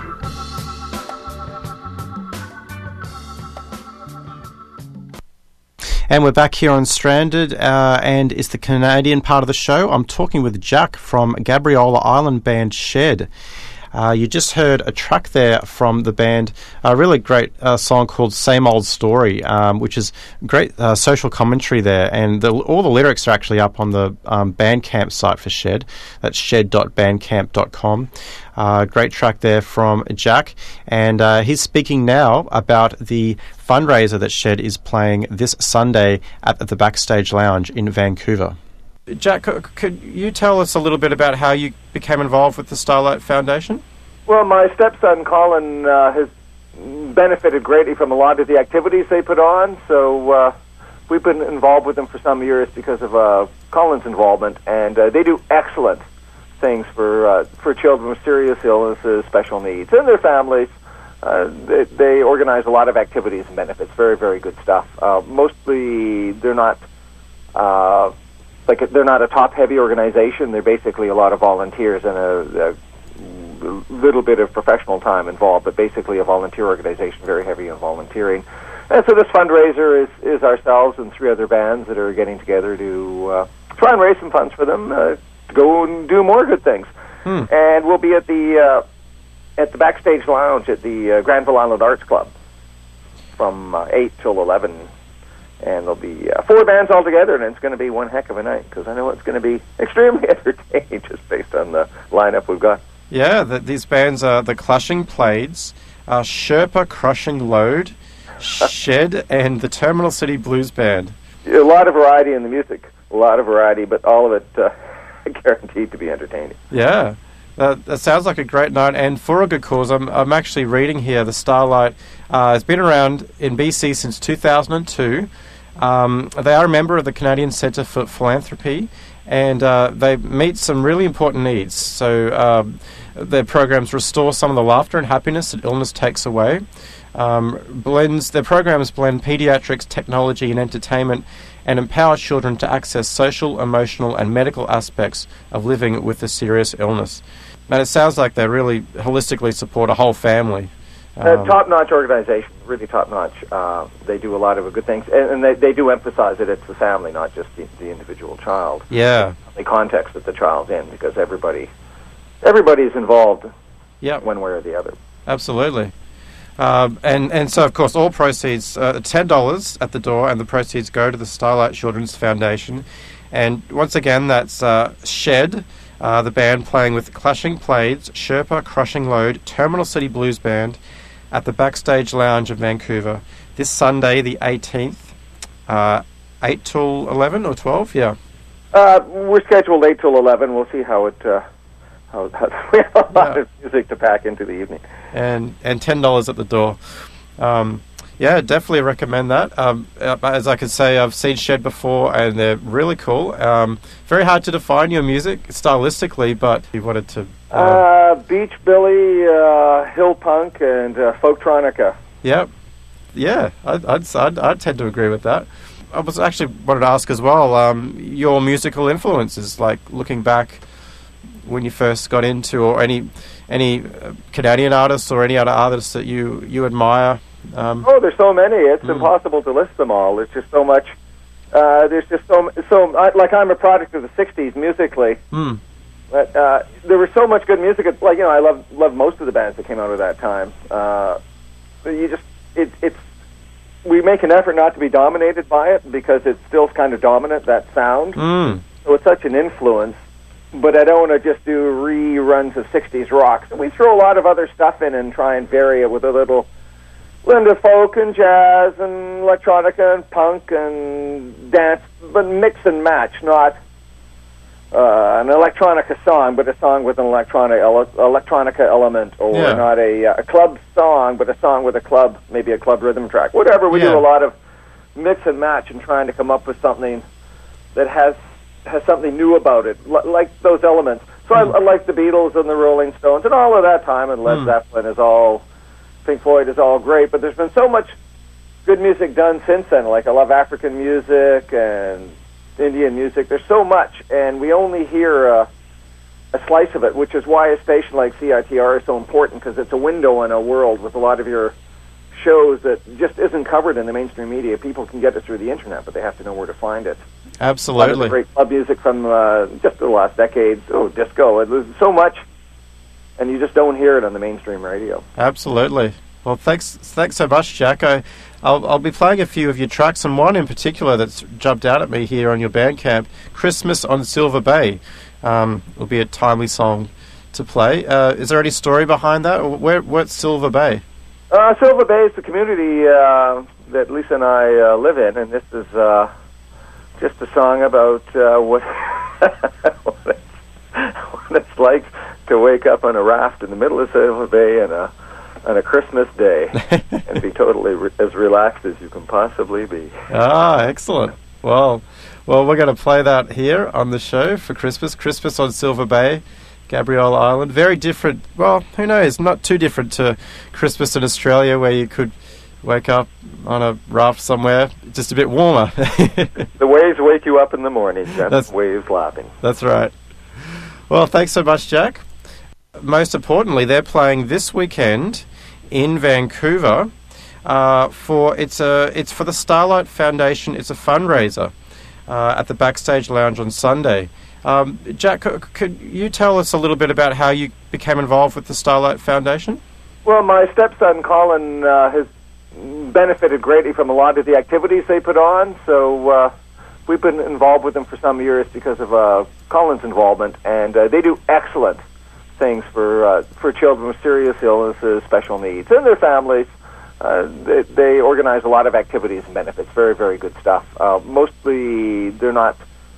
And we're back here on Stranded, uh, and it's the Canadian part of the show. I'm talking with Jack from Gabriola Island band Shed. Uh, you just heard a track there from the band, a really great uh, song called Same Old Story, um, which is great uh, social commentary there, and the, all the lyrics are actually up on the um, Bandcamp site for Shed. That's shed dot bandcamp dot com. Uh, great track there from Jack, and uh, he's speaking now about the fundraiser that Shed is playing this Sunday at the Backstage Lounge in Vancouver. Jack, could you tell us a little bit about how you became involved with the Starlight Foundation? Well, my stepson Colin uh, has benefited greatly from a lot of the activities they put on, so uh, we've been involved with them for some years because of uh, Colin's involvement, and uh, they do excellent things for uh, for children with serious illnesses, special needs, and their families. Uh, they, they organize a lot of activities and benefits. Very, very good stuff. Uh, mostly, they're not uh, like they're not a top-heavy organization. They're basically a lot of volunteers and a, a little bit of professional time involved, but basically a volunteer organization, very heavy on volunteering. And so this fundraiser is, is ourselves and three other bands that are getting together to uh, try and raise some funds for them uh, to go and do more good things. Hmm. And we'll be at the uh, at the Backstage Lounge at the uh, Granville Island Arts Club from uh, eight till eleven. And there'll be uh, four bands all together, and it's going to be one heck of a night, because I know it's going to be extremely entertaining just based on the lineup we've got. Yeah, the, these bands are the Clashing Plaids, uh, Sherpa Crushing Load, Shed, and the Terminal City Blues Band. A lot of variety in the music, a lot of variety, but all of it uh, guaranteed to be entertaining. Yeah, uh, that sounds like a great night, and for a good cause. I'm, I'm actually reading here, the Starlight uh, has been around in B C since two thousand two. Um, they are a member of the Canadian Centre for Philanthropy, and uh, they meet some really important needs. So um, their programs restore some of the laughter and happiness that illness takes away. Um, blends Their programs blend pediatrics, technology, and entertainment, and empower children to access social, emotional, and medical aspects of living with a serious illness. And it sounds like they really holistically support a whole family. Um, uh, top-notch organization, really top-notch. Uh, they do a lot of good things, and, and they, they do emphasize that it's the family, not just the, the individual child. Yeah. The context that the child's in, because everybody, everybody's involved. Yep. One way or the other. Absolutely. Um, and, and so, of course, all proceeds, uh, ten dollars at the door, and the proceeds go to the Starlight Children's Foundation. And once again, that's uh, Shed, uh, the band playing with Clashing Plaids, Sherpa Crushing Load, Terminal City Blues Band, at the Backstage Lounge of Vancouver this Sunday, the eighteenth, uh, eight till eleven or twelve, yeah. Uh, we're scheduled eight till eleven. We'll see how it... Uh, how, how we have a lot yeah. of music to pack into the evening. And and ten dollars at the door. Um, yeah, definitely recommend that. Um, as I could say, I've seen Shed before, and they're really cool. Um, very hard to define your music stylistically, but you wanted to... Uh, uh, Beach Billy, uh, Hill Punk, and uh, Folktronica. Yep. Yeah, I'd, I'd, I'd, I'd tend to agree with that. I was actually wanted to ask as well, um, your musical influences, like looking back when you first got into, or any any uh, Canadian artists or any other artists that you, you admire? Um, oh, there's so many. It's mm. impossible to list them all. There's just so much. Uh, there's just so so. I, like I'm a product of the sixties musically. Mm. But uh, there was so much good music. Like you know, I love love most of the bands that came out at that time. Uh, but you just it, it's we make an effort not to be dominated by it, because it's still kind of dominant, that sound. Mm. So it's such an influence. But I don't want to just do reruns of sixties rock. So we throw a lot of other stuff in and try and vary it with a little blend of folk and jazz and electronica and punk and dance, but mix and match, not uh, an electronica song, but a song with an electronic ele- electronica element, or yeah. not a, a club song, but a song with a club, maybe a club rhythm track. Whatever, we yeah. do a lot of mix and match and trying to come up with something that has has something new about it, l- like those elements. So mm. I, I like the Beatles and the Rolling Stones and all of that time, and Led mm. Zeppelin is all, Pink Floyd is all great, but there's been so much good music done since then. Like I love African music and Indian music. There's so much, and we only hear a, a slice of it, which is why a station like C I T R is so important, because it's a window in a world with a lot of your shows that just isn't covered in the mainstream media. People can get it through the internet, but they have to know where to find it. Absolutely. A lot of great club music from uh, just the last decade. Oh, disco. There's so much and you just don't hear it on the mainstream radio. Absolutely. Well, thanks thanks so much, Jack. I, I'll, I'll be playing a few of your tracks, and one in particular that's jumped out at me here on your Bandcamp, Christmas on Silver Bay. Um, will be a timely song to play. Uh, is there any story behind that? Or where, what's Silver Bay? Uh, Silver Bay is the community uh, that Lisa and I uh, live in, and this is uh, just a song about uh, what, what, it's, what it's like to wake up on a raft in the middle of Silver Bay on a, on a Christmas day and be totally re- as relaxed as you can possibly be. Ah, excellent. Well, well, we're going to play that here on the show for Christmas. Christmas on Silver Bay, Gabrielle Island. Very different. Well, who knows? Not too different to Christmas in Australia, where you could wake up on a raft somewhere, just a bit warmer. The waves wake you up in the morning, just waves lapping. That's right. Well, thanks so much, Jack. Most importantly, they're playing this weekend in Vancouver uh, for it's a it's for the Starlight Foundation. It's a fundraiser uh, at the Backstage Lounge on Sunday. Um, Jack, c- could you tell us a little bit about how you became involved with the Starlight Foundation? Well, my stepson Colin uh, has benefited greatly from a lot of the activities they put on, so uh, we've been involved with them for some years because of uh, Colin's involvement, and uh, they do excellent things for uh, for children with serious illnesses, special needs, and their families. Uh, they, they organize a lot of activities and benefits. Very, very good stuff. Uh, mostly, they're not.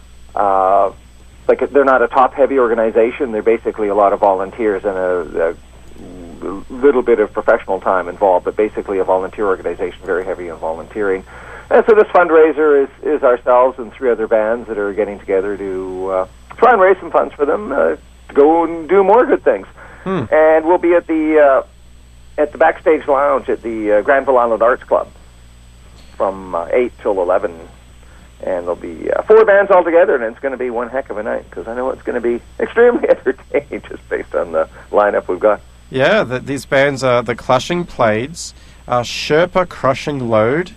Uh, Like they're not a top-heavy organization. They're basically a lot of volunteers and a, a little bit of professional time involved, but basically a volunteer organization, very heavy on volunteering. And so this fundraiser is, is ourselves and three other bands that are getting together to uh, try and raise some funds for them uh, to go and do more good things. Hmm. And we'll be at the uh, at the Backstage Lounge at the uh, Granville Island Arts Club from uh, eight till eleven. And there'll be uh, four bands all together, and it's going to be one heck of a night, because I know it's going to be extremely entertaining just based on the lineup we've got. Yeah, the, these bands are the Clashing Blades, uh, Sherpa Crushing Load,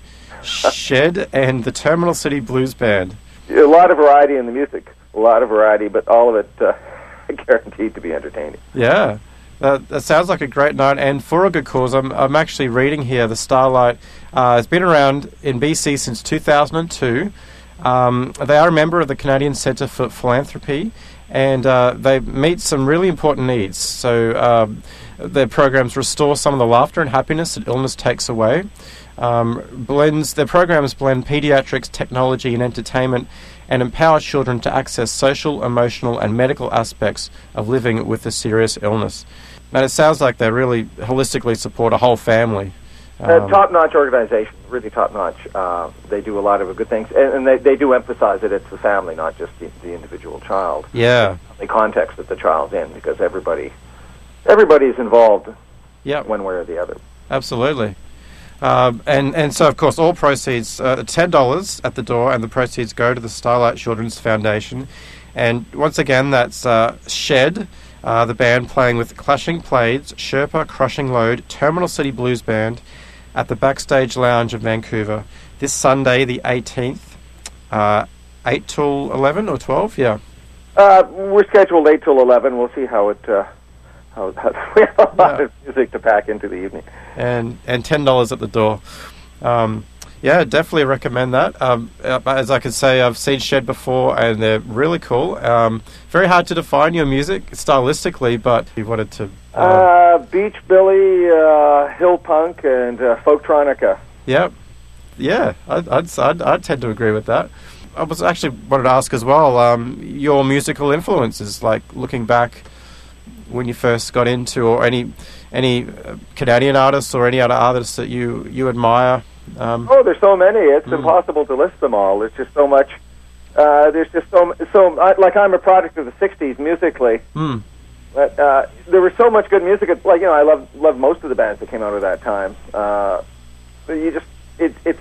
Shed, and the Terminal City Blues Band. A lot of variety in the music, a lot of variety, but all of it uh, guaranteed to be entertaining. Yeah, that, that sounds like a great night, and for a good cause. I'm, I'm actually reading here, the Starlight uh, has been around in B C since two thousand two. Um, they are a member of the Canadian Centre for Philanthropy, and uh, they meet some really important needs. So um, their programs restore some of the laughter and happiness that illness takes away. Um, blends Their programs blend pediatrics, technology, and entertainment, and empower children to access social, emotional, and medical aspects of living with a serious illness. And it sounds like they really holistically support a whole family. Um, uh, top-notch organization, really top-notch. Uh, they do a lot of good things, and, and they, they do emphasize that it's the family, not just the, the individual child. Yeah. The context that the child's in, because everybody, everybody's involved. Yep. One way or the other. Absolutely. Um, and, and so, of course, all proceeds, uh, ten dollars at the door, and the proceeds go to the Starlight Children's Foundation. And once again, that's uh, Shed, uh, the band playing with Clashing Blades, Sherpa Crushing Load, Terminal City Blues Band, at the Backstage Lounge of Vancouver this Sunday, the eighteenth, uh, eight till eleven or twelve, yeah. Uh, we're scheduled eight till eleven. We'll see how it. Uh, how, how we have a lot yeah. of music to pack into the evening. And and ten dollars at the door. Um, yeah, definitely recommend that. Um, as I could say, I've seen Shed before, and they're really cool. Um, very hard to define your music stylistically, but you wanted to. Uh, uh, Beach Billy, uh, Hill Punk, and uh, Folktronica. Yep. Yeah, I'd, I'd, I'd, I'd tend to agree with that. I was actually wanted to ask as well, um, your musical influences, like looking back when you first got into, or any any uh, Canadian artists or any other artists that you, you admire. Um, oh, there's so many. It's mm. impossible to list them all. There's just so much. Uh, there's just so so. I, like I'm a product of the sixties musically. Mm. But uh, there was so much good music. Like you know, I love love most of the bands that came out at that time. Uh, but you just it, it's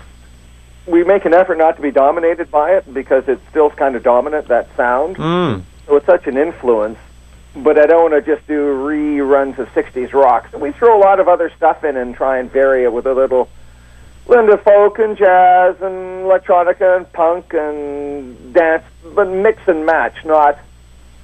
we make an effort not to be dominated by it because it's still kind of dominant, that sound. Mm. So it's such an influence. But I don't want to just do reruns of sixties rock. So we throw a lot of other stuff in and try and vary it with a little Linda folk and jazz and electronica and punk and dance, but mix and match, not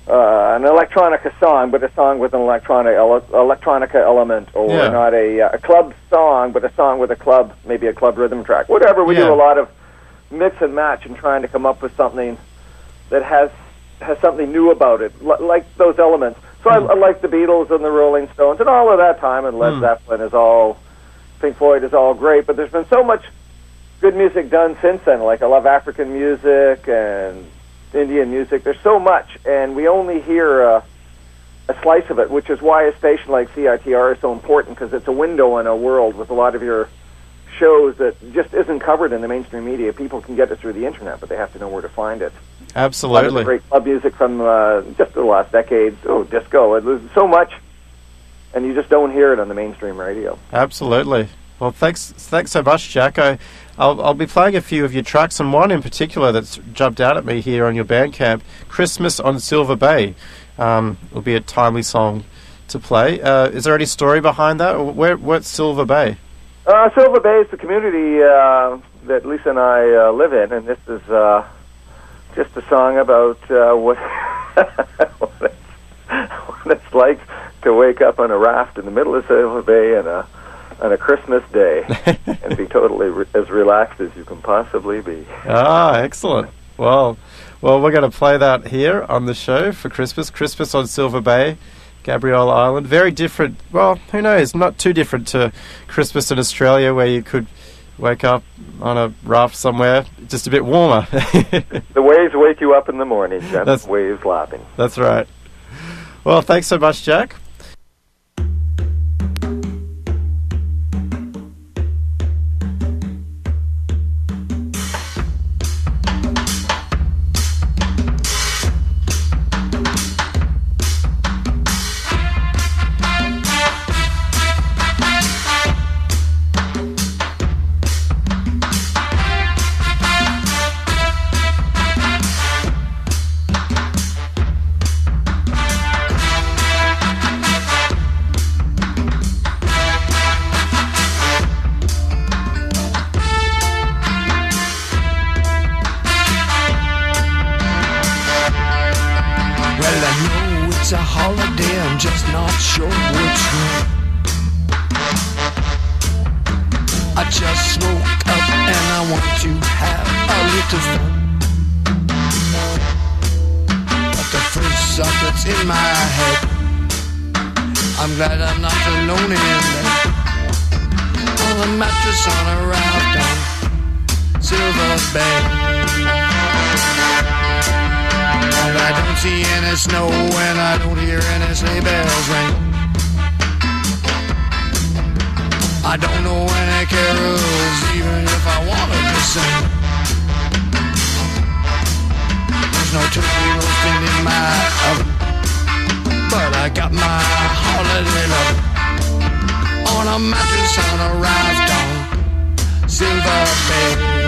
uh, an electronica song, but a song with an electronic ele- electronica element, or Yeah. not a, uh, a club song, but a song with a club, maybe a club rhythm track. Whatever, we Yeah. do a lot of mix and match and trying to come up with something that has has something new about it, l- like those elements. So I, I like the Beatles and the Rolling Stones and all of that time, and Led Mm. Zeppelin is all, Pink Floyd is all great, but there's been so much good music done since then. Like, I love African music and Indian music. There's so much, and we only hear uh, a slice of it, which is why a station like C I T R is so important, because it's a window in a world with a lot of your shows that just isn't covered in the mainstream media. People can get it through the internet, but they have to know where to find it. A lot of Absolutely. the great club music from uh, just the last decade. Oh, disco. There's so much, and you just don't hear it on the mainstream radio. Absolutely. Well, thanks, thanks so much, Jack. I, I'll, I'll be playing a few of your tracks, and one in particular that's jumped out at me here on your Bandcamp, "Christmas on Silver Bay." Um, will be a timely song to play. Uh, is there any story behind that? Or where, what's Silver Bay? Uh, Silver Bay is the community uh, that Lisa and I uh, live in, and this is uh, just a song about uh, what, what, it's, what it's like to wake up on a raft in the middle of Silver Bay and a on a Christmas day and be totally re- as relaxed as you can possibly be. Ah, excellent. Well, well, we're going to play that here on the show for Christmas. Christmas on Silver Bay, Gabrielle Island. Very different. Well, who knows? Not too different to Christmas in Australia, where you could wake up on a raft somewhere, just a bit warmer. The waves wake you up in the morning, Jen. That's- Waves lapping. That's right. Well, thanks so much, Jack. Well, I know it's a holiday, I'm just not sure which one. I just woke up and I want to have a little fun. But the first thought that's in my head, I'm glad I'm not alone in bed. On a mattress on a raft on Silver Bay. And I don't see any snow and I don't hear any sleigh bells ring. I don't know any carols even if I wanted to sing. There's no turkey roasting in my oven, but I got my holiday love on a mattress on a raft on Silver Bay.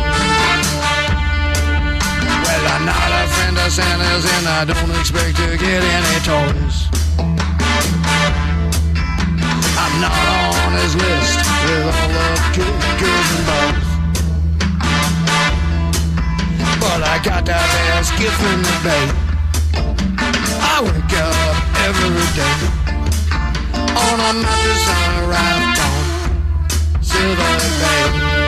Well, I'm not a friend of Santa's and I don't expect to get any toys. I'm not on his list with all the good, good and both. But I got that best gift in the bay. I wake up every day on a mattress on a raft on Silver Bay.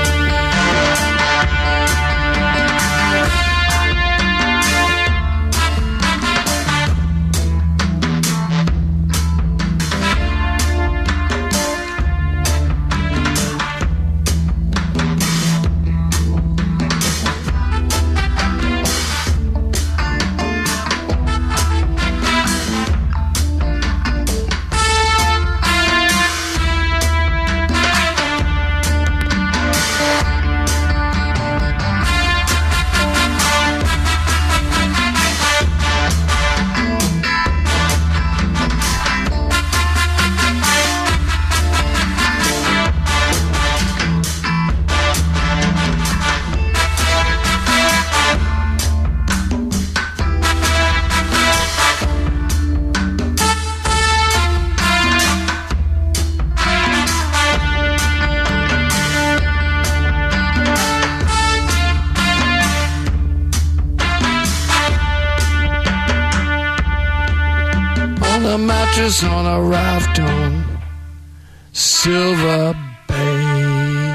on a mattress on a raft on Silver Bay.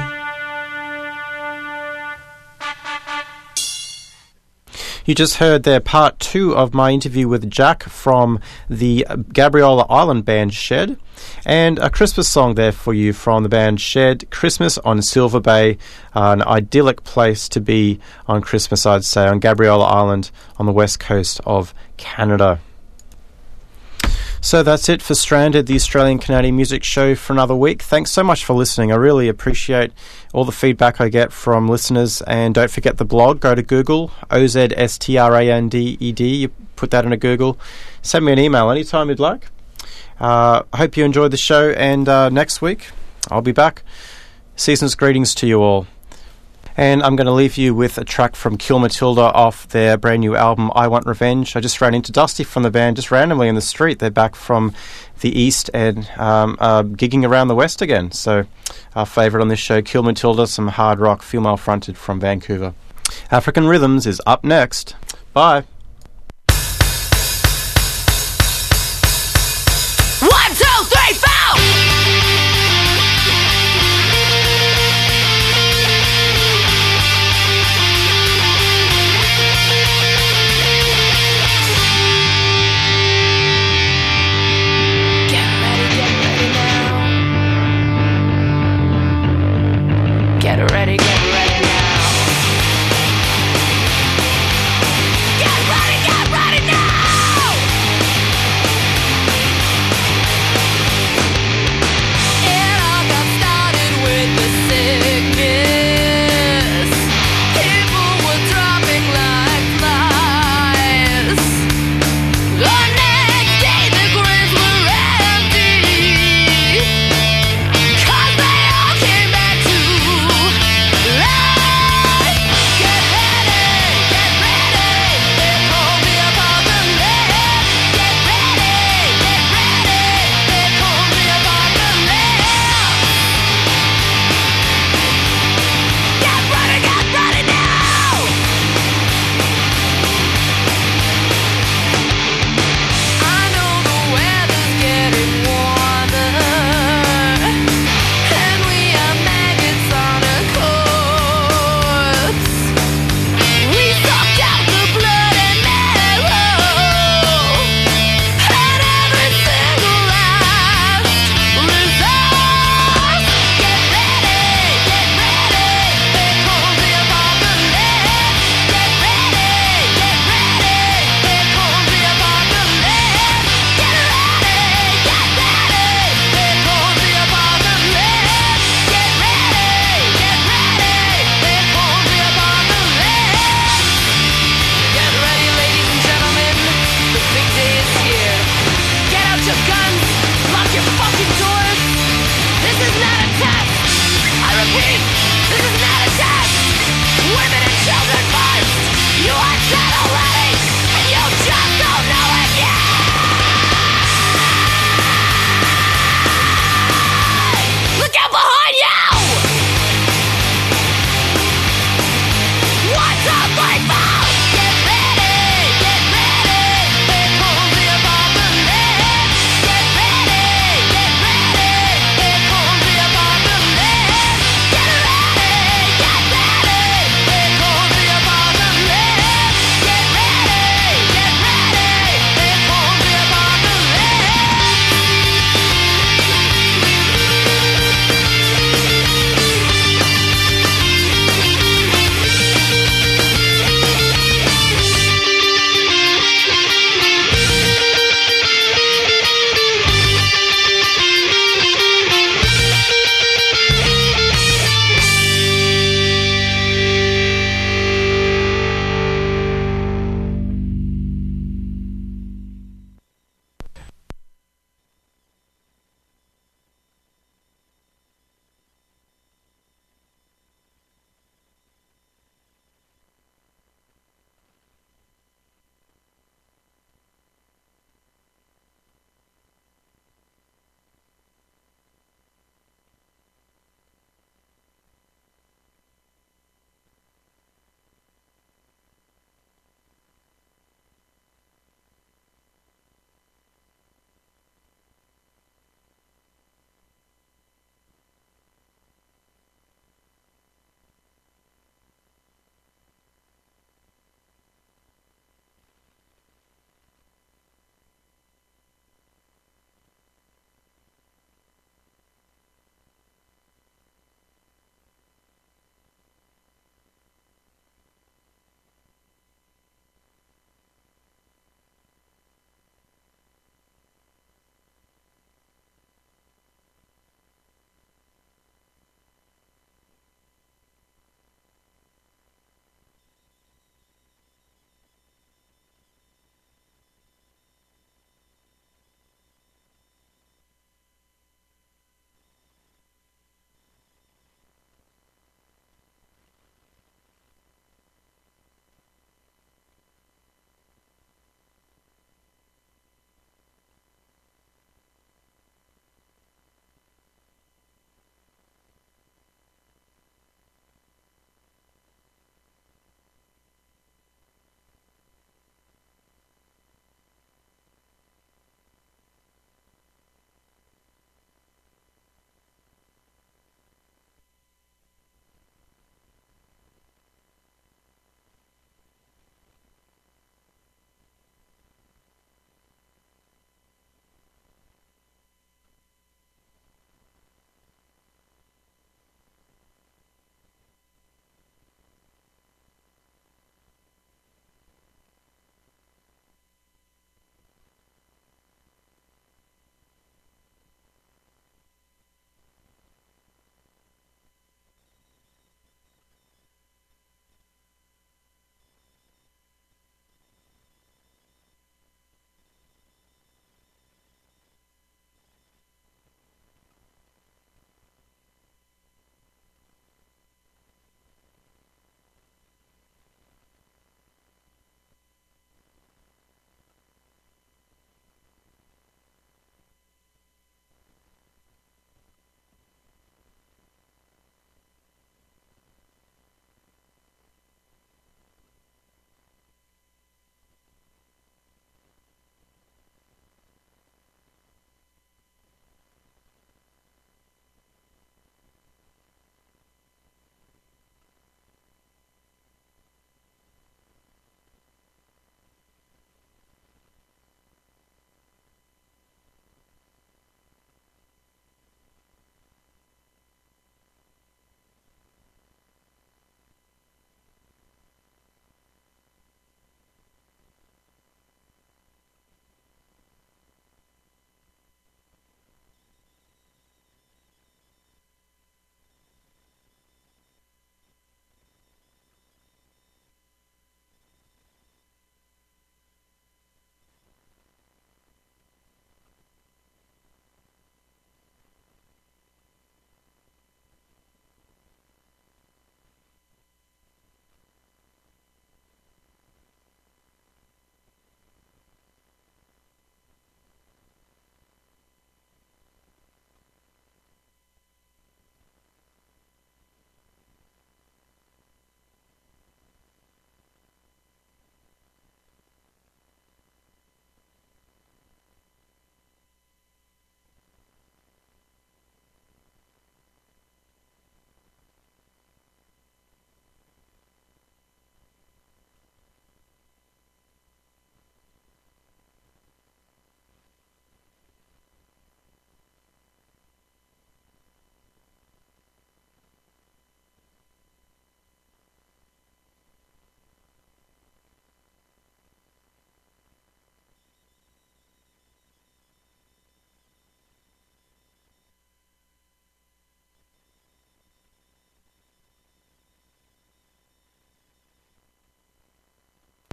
You just heard there part two of my interview with Jack from the Gabriola Island band Shed, and a Christmas song there for you from the band Shed, Christmas on Silver Bay, uh, an idyllic place to be on Christmas, I'd say, on Gabriola Island on the west coast of Canada. So that's it for Stranded, the Australian Canadian Music Show, for another week. Thanks so much for listening. I really appreciate all the feedback I get from listeners. And don't forget the blog. Go to Google, O Z S T R A N D E D. You put that into Google. Send me an email anytime you'd like. Uh, I hope you enjoyed the show. And uh, next week, I'll be back. Season's greetings to you all. And I'm going to leave you with a track from Kill Matilda off their brand new album, I Want Revenge. I just ran into Dusty from the band just randomly in the street. They're back from the east and um, uh, gigging around the west again. So our favourite on this show, Kill Matilda, some hard rock, female-fronted from Vancouver. African Rhythms is up next. Bye. One, two, three, four! Get ready, get ready now. Get ready!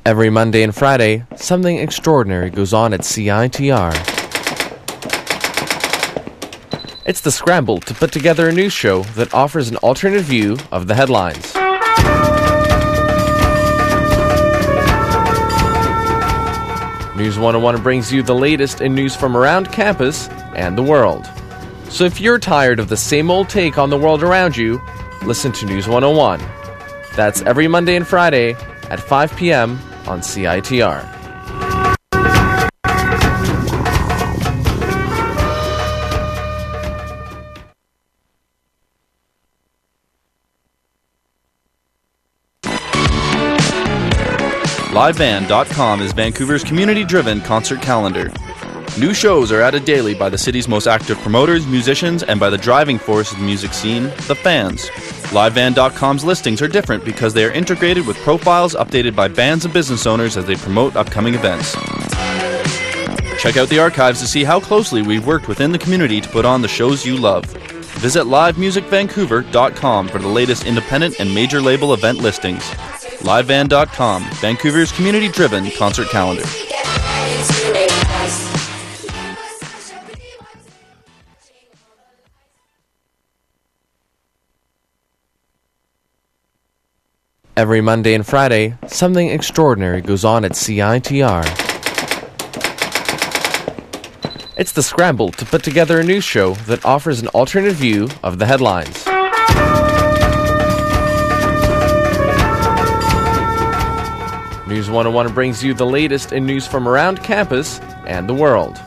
Every Monday and Friday, something extraordinary goes on at C I T R. It's the scramble to put together a news show that offers an alternate view of the headlines. News one oh one brings you the latest in news from around campus and the world. So if you're tired of the same old take on the world around you, listen to News one oh one. That's every Monday and Friday at five p.m. on C I T R. live band dot com is Vancouver's community-driven concert calendar. New shows are added daily by the city's most active promoters, musicians, and by the driving force of the music scene, the fans. live band dot com's listings are different because they are integrated with profiles updated by bands and business owners as they promote upcoming events. Check out the archives to see how closely we've worked within the community to put on the shows you love. Visit live music vancouver dot com for the latest independent and major label event listings. live band dot com, Vancouver's community-driven concert calendar. Every Monday and Friday, something extraordinary goes on at C I T R. It's the scramble to put together a news show that offers an alternate view of the headlines. News one oh one brings you the latest in news from around campus and the world.